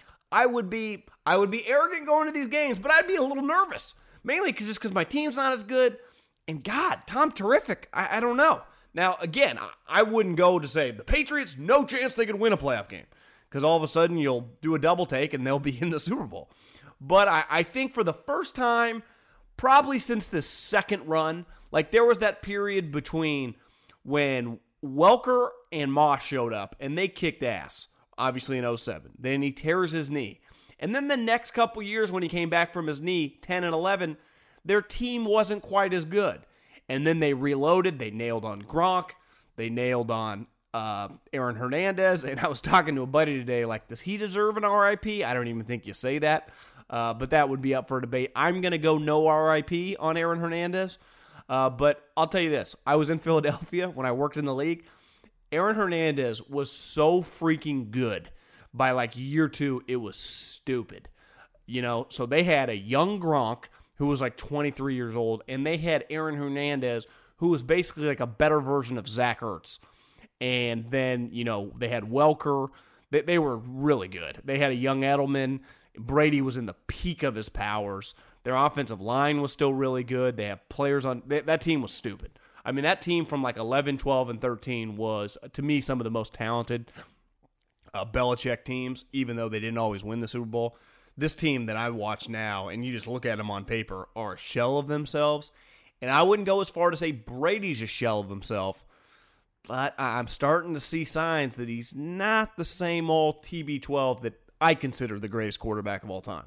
I would be I would be arrogant going to these games, but I'd be a little nervous, mainly cause, just because my team's not as good. And God, Tom, terrific. I, I don't know. Now, again, I, I wouldn't go to say the Patriots, no chance they could win a playoff game, because all of a sudden you'll do a double take and they'll be in the Super Bowl. But I, I think for the first time, probably since the second run, like, there was that period between when Welker and Moss showed up, and they kicked ass, obviously in oh seven. Then he tears his knee. And then the next couple years when he came back from his knee, ten and eleven, their team wasn't quite as good. And then they reloaded. They nailed on Gronk. They nailed on uh, Aaron Hernandez. And I was talking to a buddy today, like, does he deserve an R I P? I don't even think you say that. Uh, but that would be up for debate. I'm going to go no R I P on Aaron Hernandez. Uh, but I'll tell you this. I was in Philadelphia when I worked in the league. Aaron Hernandez was so freaking good. By like year two, it was stupid. You know, so they had a young Gronk who was like twenty-three years old, and they had Aaron Hernandez who was basically like a better version of Zach Ertz. And then, you know, they had Welker. They, they were really good. They had a young Edelman. Brady was in the peak of his powers. Their offensive line was still really good. They have players on they, – that team was stupid. I mean, that team from like eleven, twelve, and thirteen was, to me, some of the most talented uh, Belichick teams, even though they didn't always win the Super Bowl. This team that I watch now, and you just look at them on paper, are a shell of themselves. And I wouldn't go as far to say Brady's a shell of himself, but I'm starting to see signs that he's not the same old T B twelve that I consider the greatest quarterback of all time.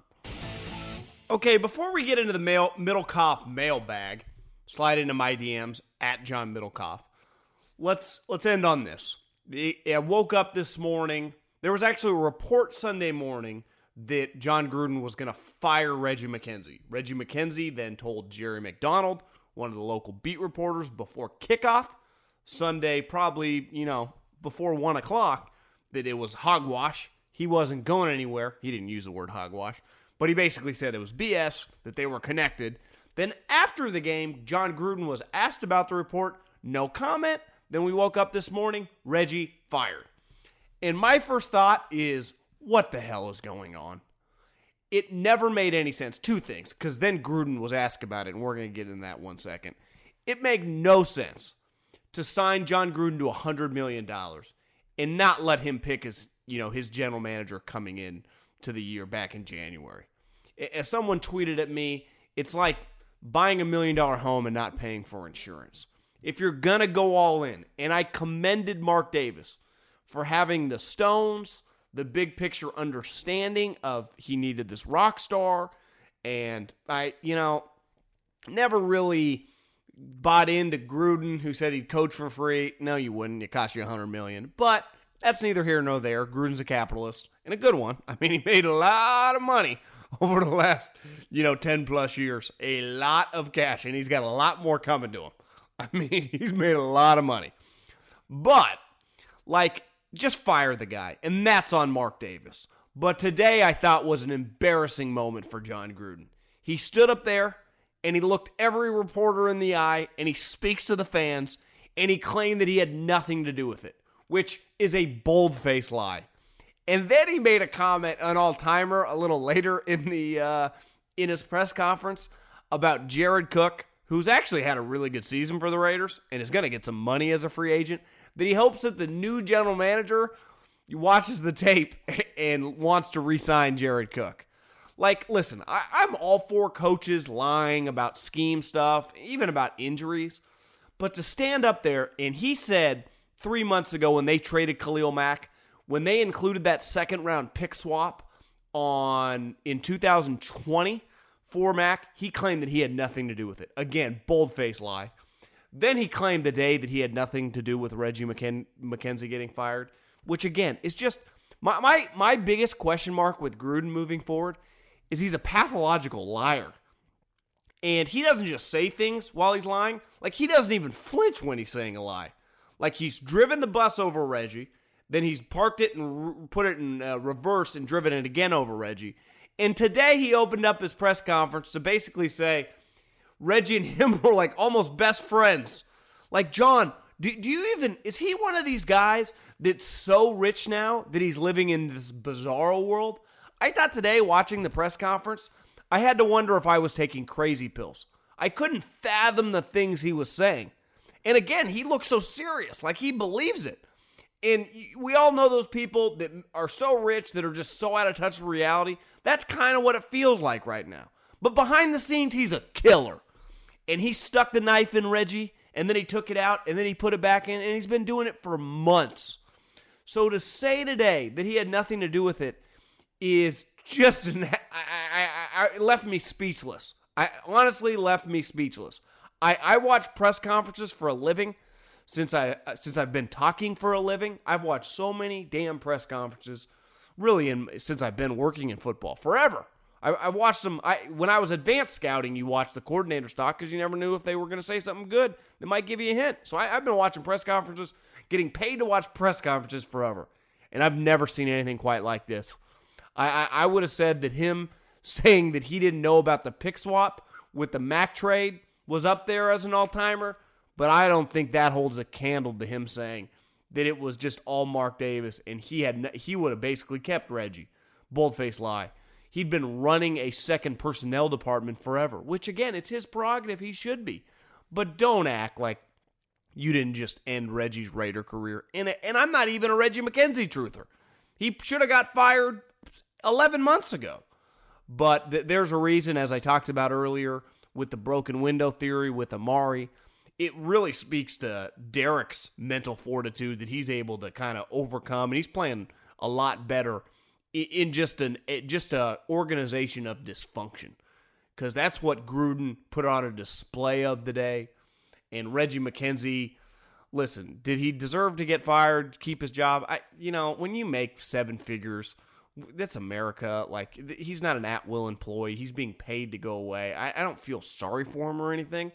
Okay, before we get into the mail, Middlecoff mailbag, slide into my D Ms at John Middlecoff. Let's let's end on this. I woke up this morning. There was actually a report Sunday morning that John Gruden was going to fire Reggie McKenzie. Reggie McKenzie then told Jerry McDonald, one of the local beat reporters, before kickoff Sunday, probably, you know, before one o'clock, that it was hogwash. He wasn't going anywhere. He didn't use the word hogwash, but he basically said it was B S, that they were connected. Then after the game, John Gruden was asked about the report. No comment. Then we woke up this morning, Reggie fired. And my first thought is, what the hell is going on? It never made any sense. Two things, because then Gruden was asked about it, and we're going to get into that one second. It made no sense to sign John Gruden to one hundred million dollars and not let him pick his, you know, his general manager coming in to the year back in January. As someone tweeted at me, it's like buying a million dollar home and not paying for insurance. If you're going to go all in, and I commended Mark Davis for having the stones, the big picture understanding of he needed this rock star, and I, you know, never really bought into Gruden, who said he'd coach for free. No, you wouldn't. It cost you one hundred million dollars. But that's neither here nor there. Gruden's a capitalist, and a good one. I mean, he made a lot of money over the last, you know, ten plus years. A lot of cash, and he's got a lot more coming to him. I mean, he's made a lot of money. But, like, just fire the guy, and that's on Mark Davis. But today I thought was an embarrassing moment for John Gruden. He stood up there, and he looked every reporter in the eye, and he speaks to the fans, and he claimed that he had nothing to do with it, which is a bold-faced lie. And then he made a comment, an all-timer, a little later in the uh, in his press conference about Jared Cook, who's actually had a really good season for the Raiders and is going to get some money as a free agent, that he hopes that the new general manager watches the tape and wants to re-sign Jared Cook. Like, listen, I, I'm all for coaches lying about scheme stuff, even about injuries, but to stand up there, and he said three months ago when they traded Khalil Mack, when they included that second-round pick swap on in two thousand twenty for Mack, he claimed that he had nothing to do with it. Again, bold-faced lie. Then he claimed the day that he had nothing to do with Reggie McKen- McKenzie getting fired, which, again, is just my, my my biggest question mark with Gruden moving forward is he's a pathological liar. And he doesn't just say things while he's lying. Like, he doesn't even flinch when he's saying a lie. Like, he's driven the bus over Reggie, then he's parked it and re- put it in uh, reverse and driven it again over Reggie. And today he opened up his press conference to basically say Reggie and him were like almost best friends. Like, John, do, do you even, is he one of these guys that's so rich now that he's living in this bizarro world? I thought today, watching the press conference, I had to wonder if I was taking crazy pills. I couldn't fathom the things he was saying. And again, he looks so serious, like he believes it. And we all know those people that are so rich that are just so out of touch with reality. That's kind of what it feels like right now. But behind the scenes, he's a killer. And he stuck the knife in Reggie, and then he took it out, and then he put it back in, and he's been doing it for months. So to say today that he had nothing to do with it is just an, I, I, I, I left me speechless. I honestly left me speechless. I, I watch press conferences for a living since I since I've been talking for a living. I've watched so many damn press conferences, really, in, since I've been working in football forever. I, I watched them. I when I was advanced scouting, you watched the coordinator talk because you never knew if they were going to say something good that might give you a hint. So I, I've been watching press conferences, getting paid to watch press conferences forever, and I've never seen anything quite like this. I, I, I would have said that him saying that he didn't know about the pick swap with the Mac trade was up there as an all-timer, but I don't think that holds a candle to him saying that it was just all Mark Davis and he had he would have basically kept Reggie. Bold-faced lie. He'd been running a second personnel department forever, which, again, it's his prerogative. He should be. But don't act like you didn't just end Reggie's Raider career. And, and I'm not even a Reggie McKenzie truther. He should have got fired eleven months ago. But th- there's a reason, as I talked about earlier, with the broken window theory with Amari. It really speaks to Derek's mental fortitude that he's able to kind of overcome. And he's playing a lot better in just an just a organization of dysfunction, because that's what Gruden put on a display of today. And Reggie McKenzie, listen, did he deserve to get fired, keep his job? I, you know, when you make seven figures, that's America. Like, he's not an at-will employee. He's being paid to go away. I, I don't feel sorry for him or anything.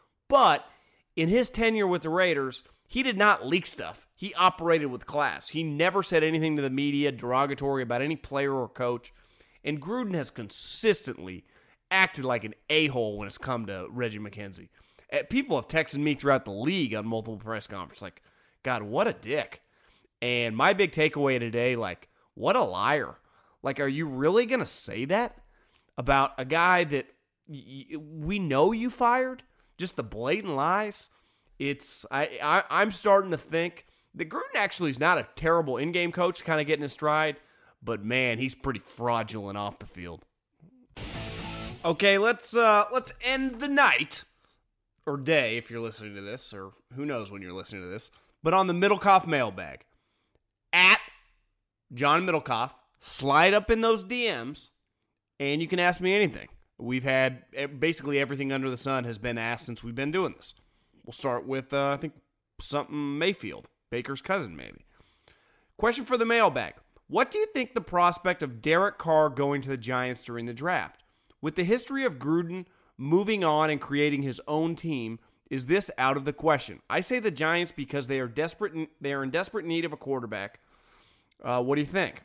But in his tenure with the Raiders, he did not leak stuff. He operated with class. He never said anything to the media derogatory about any player or coach. And Gruden has consistently acted like an a-hole when it's come to Reggie McKenzie. People have texted me throughout the league on multiple press conferences like, God, what a dick. And my big takeaway today, like, what a liar. Like, are you really going to say that about a guy that y- we know you fired? Just the blatant lies? It's I, I I'm starting to think that Gruden actually is not a terrible in-game coach, kind of getting his stride, but man, he's pretty fraudulent off the field. Okay, let's uh, let's end the night or day if you're listening to this, or who knows when you're listening to this. But on the Middlecoff mailbag, at John Middlecoff, slide up in those D Ms, and you can ask me anything. We've had basically everything under the sun has been asked since we've been doing this. We'll start with, uh, I think, something Mayfield, Baker's cousin, maybe. Question for the mailbag. What do you think the prospect of Derek Carr going to the Giants during the draft? With the history of Gruden moving on and creating his own team, is this out of the question? I say the Giants because they are desperate. They are in desperate need of a quarterback. Uh, what do you think?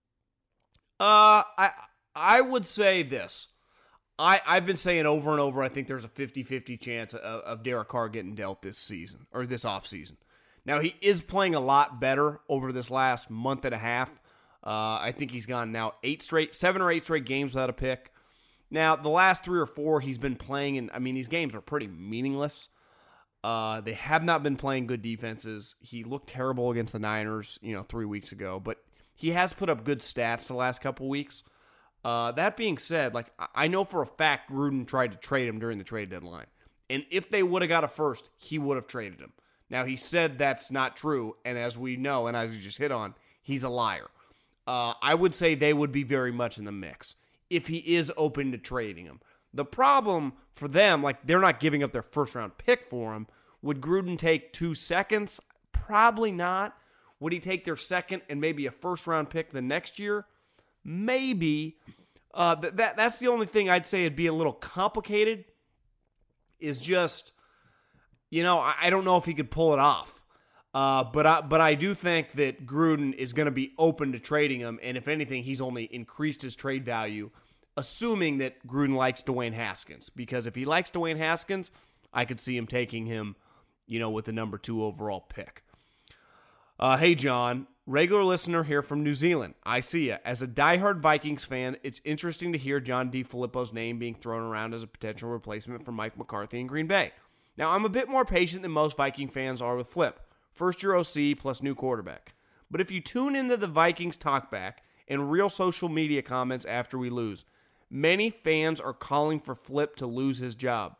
Uh, I I would say this. I, I've been saying over and over, I think there's a fifty-fifty chance of, of Derek Carr getting dealt this season, or this offseason. Now, he is playing a lot better over this last month and a half. Uh, I think he's gone now eight straight, seven or eight straight games without a pick. Now, the last three or four he's been playing, and I mean, these games are pretty meaningless. Uh, they have not been playing good defenses. He looked terrible against the Niners, you know, three weeks ago, but he has put up good stats the last couple weeks. Uh, that being said, like, I know for a fact Gruden tried to trade him during the trade deadline. And if they would have got a first, he would have traded him. Now, he said that's not true, and as we know, and as you just hit on, he's a liar. Uh, I would say they would be very much in the mix if he is open to trading him. The problem for them, like, they're not giving up their first-round pick for him. Would Gruden take two seconds? Probably not. Would he take their second and maybe a first-round pick the next year? Maybe. Uh, th- that that's the only thing I'd say would be a little complicated, is just, you know, I, I don't know if he could pull it off. Uh, but I, but I do think that Gruden is going to be open to trading him, and if anything, he's only increased his trade value, assuming that Gruden likes Dwayne Haskins. Because if he likes Dwayne Haskins, I could see him taking him, you know, with the number two overall pick. Uh, hey, John. Regular listener here from New Zealand. I see ya. As a diehard Vikings fan, it's interesting to hear John DeFilippo's name being thrown around as a potential replacement for Mike McCarthy in Green Bay. Now, I'm a bit more patient than most Viking fans are with Flip. First-year O C plus new quarterback. But if you tune into the Vikings talkback and real social media comments after we lose, many fans are calling for Flip to lose his job.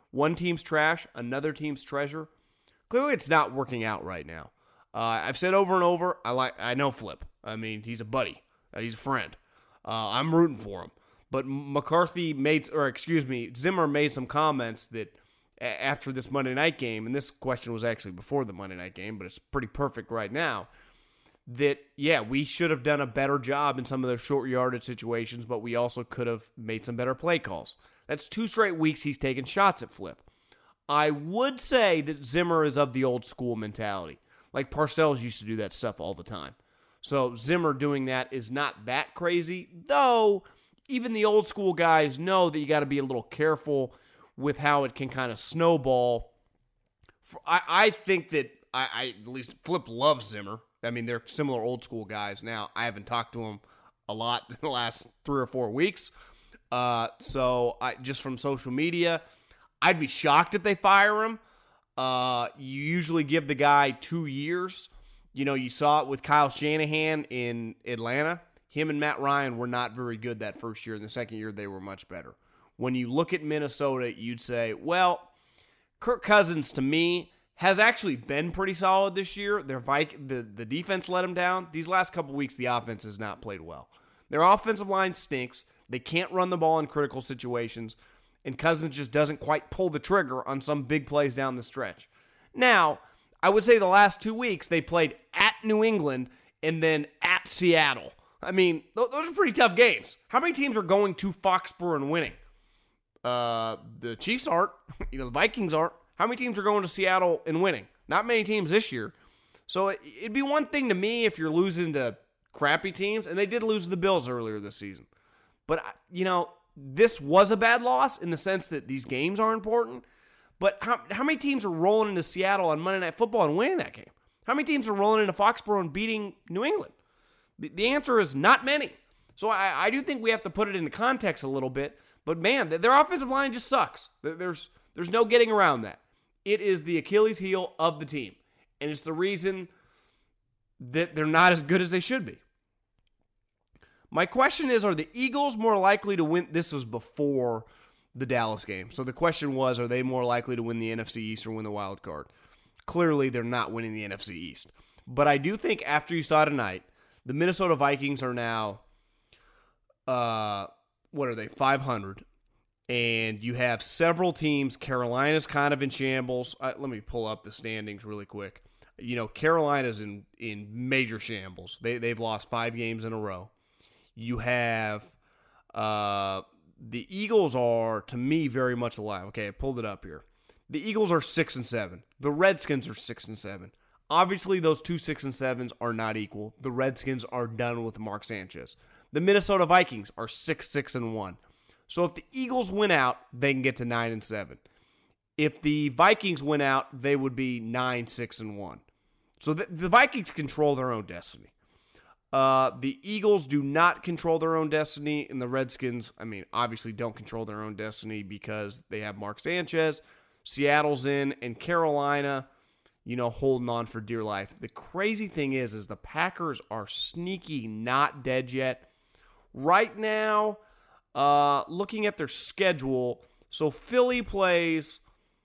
One team's trash, another team's treasure. Clearly, it's not working out right now. Uh, I've said over and over, I like. I know Flip. I mean, he's a buddy. Uh, he's a friend. Uh, I'm rooting for him. But McCarthy made, or excuse me, Zimmer made some comments that a- after this Monday night game, and this question was actually before the Monday night game, but it's pretty perfect right now, that, yeah, we should have done a better job in some of those short yardage situations, but we also could have made some better play calls. That's two straight weeks he's taken shots at Flip. I would say that Zimmer is of the old school mentality. Like Parcells used to do that stuff all the time. So Zimmer doing that is not that crazy, though even the old school guys know that you got to be a little careful with how it can kind of snowball. I, I think that, I, I at least Flip loves Zimmer. I mean, they're similar old school guys. Now, I haven't talked to him a lot in the last three or four weeks. Uh, so I, just from social media, I'd be shocked if they fire him. Uh, you usually give the guy two years. You know, you saw it with Kyle Shanahan in Atlanta. Him and Matt Ryan were not very good that first year. In the second year, they were much better. When you look at Minnesota, you'd say, well, Kirk Cousins, to me, has actually been pretty solid this year. Their Vic- the, the defense let him down. These last couple weeks, the offense has not played well. Their offensive line stinks. They can't run the ball in critical situations, and Cousins just doesn't quite pull the trigger on some big plays down the stretch. Now, I would say the last two weeks, they played at New England and then at Seattle. I mean, th- those are pretty tough games. How many teams are going to Foxborough and winning? Uh, the Chiefs aren't. You know, the Vikings aren't. How many teams are going to Seattle and winning? Not many teams this year. So it, it'd be one thing to me if you're losing to crappy teams, and they did lose to the Bills earlier this season. But, you know, this was a bad loss in the sense that these games are important. But how, how many teams are rolling into Seattle on Monday Night Football and winning that game? How many teams are rolling into Foxborough and beating New England? The, the answer is not many. So I, I do think we have to put it into context a little bit. But, man, their offensive line just sucks. There's, there's no getting around that. It is the Achilles heel of the team. And it's the reason that they're not as good as they should be. My question is, are the Eagles more likely to win? This was before the Dallas game. So the question was, are they more likely to win the N F C East or win the wild card? Clearly, they're not winning the N F C East. But I do think after you saw tonight, the Minnesota Vikings are now, uh, what are they, five hundred. And you have several teams. Carolina's kind of in shambles. Uh, let me pull up the standings really quick. You know, Carolina's in, in major shambles. They, they've lost five games in a row. You have uh, the Eagles are, to me, very much alive. Okay, I pulled it up here. The Eagles are six and seven. The Redskins are six and seven. Obviously, those two six and sevens are not equal. The Redskins are done with Mark Sanchez. The Minnesota Vikings are six six and one. So if the Eagles win out, they can get to nine and seven. If the Vikings win out, they would be nine six and one. So the, the Vikings control their own destiny. Uh, the Eagles do not control their own destiny, and the Redskins, I mean, obviously don't control their own destiny because they have Mark Sanchez. Seattle's in, and Carolina, you know, holding on for dear life. The crazy thing is, is the Packers are sneaky, not dead yet. Right now, uh, looking at their schedule, so Philly plays,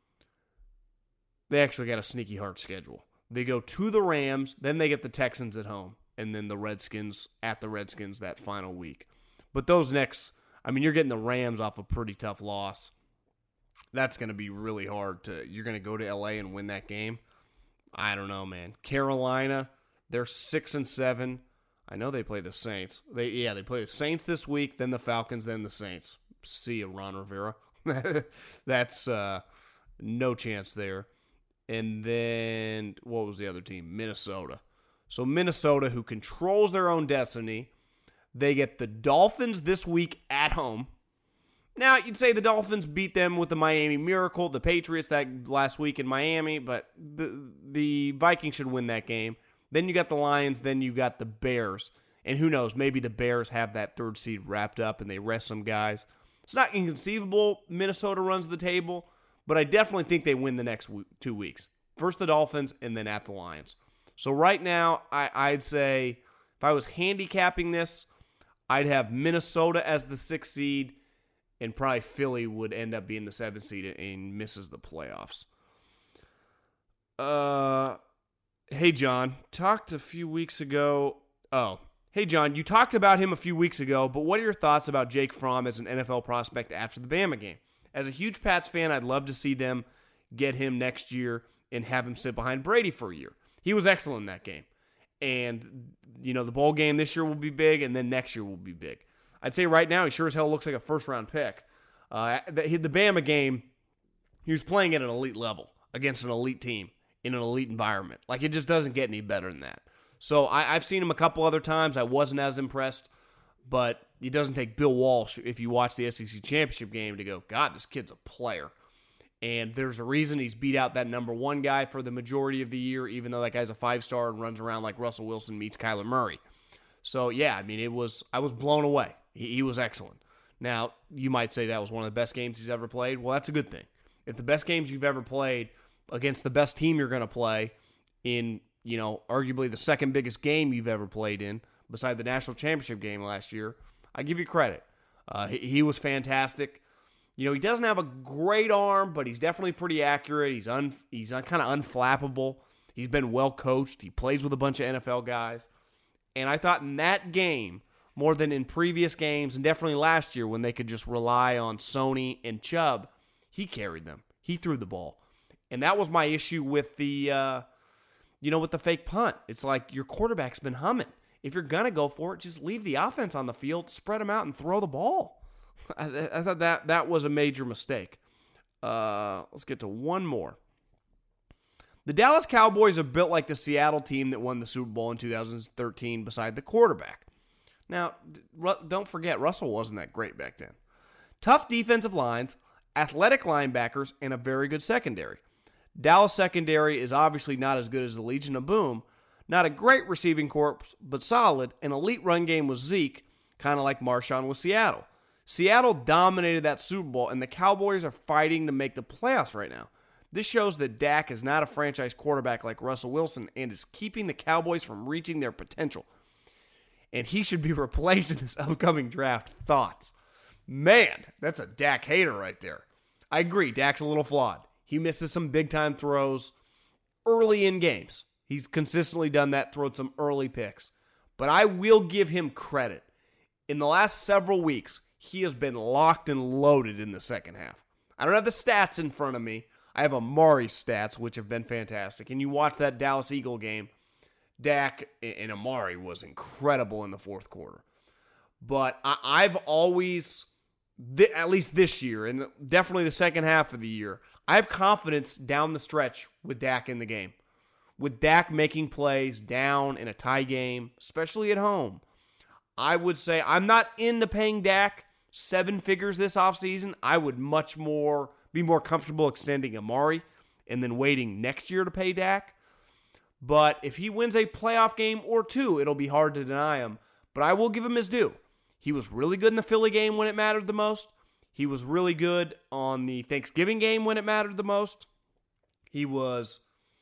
they actually got a sneaky hard schedule. They go to the Rams, then they get the Texans at home, and then the Redskins at the Redskins that final week. But those next, I mean, you're getting the Rams off a pretty tough loss. That's going to be really hard to, you're going to go to L A and win that game. I don't know, man. Carolina, they're six and seven. I know they play the Saints. They yeah, they play the Saints this week, then the Falcons, then the Saints. See ya, Ron Rivera. That's uh, no chance there. And then, what was the other team? Minnesota. So Minnesota, who controls their own destiny, they get the Dolphins this week at home. Now, you'd say the Dolphins beat them with the Miami Miracle, the Patriots that last week in Miami, but the the Vikings should win that game. Then you got the Lions, then you got the Bears. And who knows, maybe the Bears have that third seed wrapped up and they rest some guys. It's not inconceivable Minnesota runs the table, but I definitely think they win the next two weeks. First the Dolphins and then at the Lions. So right now, I, I'd say if I was handicapping this, I'd have Minnesota as the sixth seed and probably Philly would end up being the seventh seed and misses the playoffs. Uh, hey, John, talked a few weeks ago. Oh, hey, John, you talked about him a few weeks ago, but what are your thoughts about Jake Fromm as an N F L prospect after the Bama game? As a huge Pats fan, I'd love to see them get him next year and have him sit behind Brady for a year. He was excellent in that game. And, you know, the bowl game this year will be big, and then next year will be big. I'd say right now he sure as hell looks like a first-round pick. Uh, the, the Bama game, he was playing at an elite level against an elite team in an elite environment. Like, it just doesn't get any better than that. So I, I've seen him a couple other times. I wasn't as impressed, but it doesn't take Bill Walsh, if you watch the S E C Championship game, to go, God, this kid's a player. And there's a reason he's beat out that number one guy for the majority of the year, even though that guy's a five-star and runs around like Russell Wilson meets Kyler Murray. So, yeah, I mean, it was I was blown away. He, he was excellent. Now, you might say that was one of the best games he's ever played. Well, that's a good thing. If the best games you've ever played against the best team you're going to play in, you know, arguably the second biggest game you've ever played in, beside the national championship game last year, I give you credit. Uh, he, he was fantastic. You know, he doesn't have a great arm, but he's definitely pretty accurate. He's un, he's un, kind of unflappable. He's been well coached. He plays with a bunch of N F L guys. And I thought in that game, more than in previous games, and definitely last year when they could just rely on Sony and Chubb, he carried them. He threw the ball. And that was my issue with the, uh, you know, with the fake punt. It's like your quarterback's been humming. If you're going to go for it, just leave the offense on the field, spread them out, and throw the ball. I, I thought that that was a major mistake. Uh, let's get to one more. The Dallas Cowboys are built like the Seattle team that won the Super Bowl in two thousand thirteen beside the quarterback. Now, don't forget, Russell wasn't that great back then. Tough defensive lines, athletic linebackers, and a very good secondary. Dallas secondary is obviously not as good as the Legion of Boom. Not a great receiving corps, but solid. An elite run game with Zeke, kind of like Marshawn with Seattle. Seattle dominated that Super Bowl, and the Cowboys are fighting to make the playoffs right now. This shows that Dak is not a franchise quarterback like Russell Wilson and is keeping the Cowboys from reaching their potential. And he should be replaced in this upcoming draft. Thoughts? Man, that's a Dak hater right there. I agree, Dak's a little flawed. He misses some big-time throws early in games. He's consistently done that, thrown some early picks. But I will give him credit. In the last several weeks, he has been locked and loaded in the second half. I don't have the stats in front of me. I have Amari's stats, which have been fantastic. And you watch that Dallas Eagle game, Dak and Amari was incredible in the fourth quarter. But I've always, at least this year, and definitely the second half of the year, I have confidence down the stretch with Dak in the game. With Dak making plays down in a tie game, especially at home, I would say I'm not into paying Dak seven figures this offseason. I would much more be more comfortable extending Amari and then waiting next year to pay Dak. But if he wins a playoff game or two, it'll be hard to deny him. But I will give him his due. He was really good in the Philly game when it mattered the most. He was really good on the Thanksgiving game when it mattered the most. He was,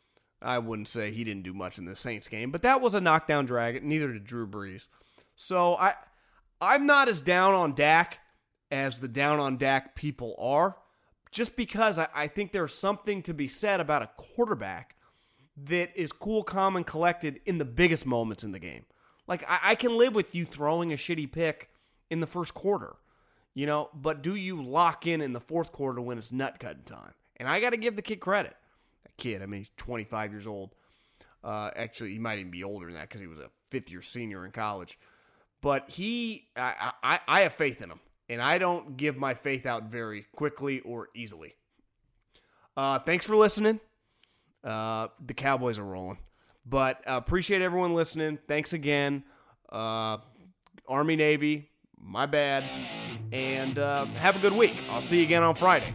I wouldn't say he didn't do much in the Saints game, but that was a knockdown drag. Neither did Drew Brees. So I, I'm not as down on Dak as the down on Dak people are, just because I, I think there's something to be said about a quarterback that is cool, calm, and collected in the biggest moments in the game. Like, I, I can live with you throwing a shitty pick in the first quarter, you know, but do you lock in in the fourth quarter when it's nut-cutting time? And I got to give the kid credit. That kid, I mean, he's twenty-five years old. Uh, actually, he might even be older than that because he was a fifth-year senior in college. But he, I, I, I have faith in him. And I don't give my faith out very quickly or easily. Uh, thanks for listening. Uh, the Cowboys are rolling. But uh, appreciate everyone listening. Thanks again. Uh, Army, Navy, my bad. And uh, have a good week. I'll see you again on Friday.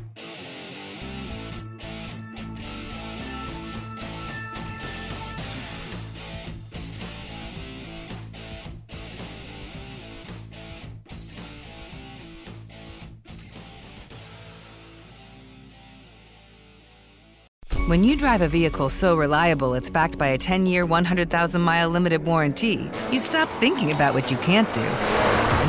When you drive a vehicle so reliable it's backed by a ten-year, one hundred thousand mile limited warranty, you stop thinking about what you can't do and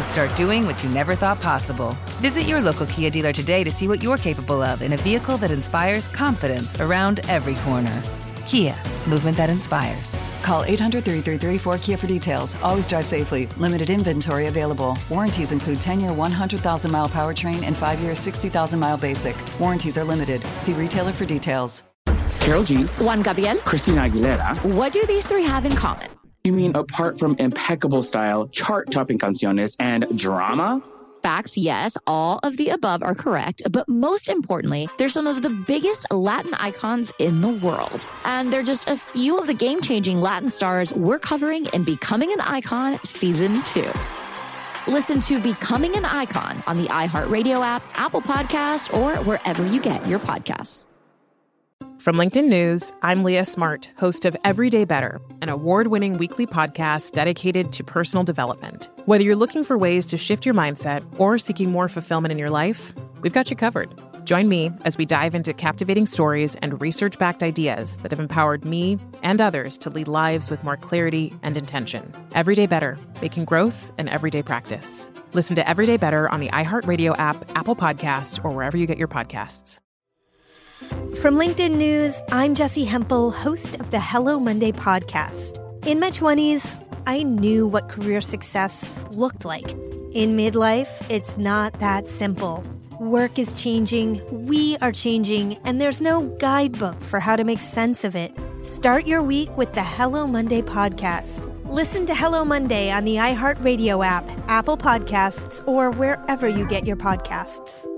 start doing what you never thought possible. Visit your local Kia dealer today to see what you're capable of in a vehicle that inspires confidence around every corner. Kia, movement that inspires. Call eight hundred, three three three, four K I A for details. Always drive safely. Limited inventory available. Warranties include ten-year, one hundred thousand mile powertrain and five-year, sixty thousand mile basic. Warranties are limited. See retailer for details. Karol G, Juan Gabriel, Christina Aguilera. What do these three have in common? You mean apart from impeccable style, chart-topping canciones, and drama? Facts, yes, all of the above are correct, but most importantly, they're some of the biggest Latin icons in the world. And they're just a few of the game-changing Latin stars we're covering in Becoming an Icon Season two. Listen to Becoming an Icon on the iHeartRadio app, Apple Podcasts, or wherever you get your podcasts. From LinkedIn News, I'm Leah Smart, host of Everyday Better, an award-winning weekly podcast dedicated to personal development. Whether you're looking for ways to shift your mindset or seeking more fulfillment in your life, we've got you covered. Join me as we dive into captivating stories and research-backed ideas that have empowered me and others to lead lives with more clarity and intention. Everyday Better, making growth an everyday practice. Listen to Everyday Better on the iHeartRadio app, Apple Podcasts, or wherever you get your podcasts. From LinkedIn News, I'm Jessie Hempel, host of the Hello Monday podcast. In my twenties, I knew what career success looked like. In midlife, it's not that simple. Work is changing, we are changing, and there's no guidebook for how to make sense of it. Start your week with the Hello Monday podcast. Listen to Hello Monday on the iHeartRadio app, Apple Podcasts, or wherever you get your podcasts.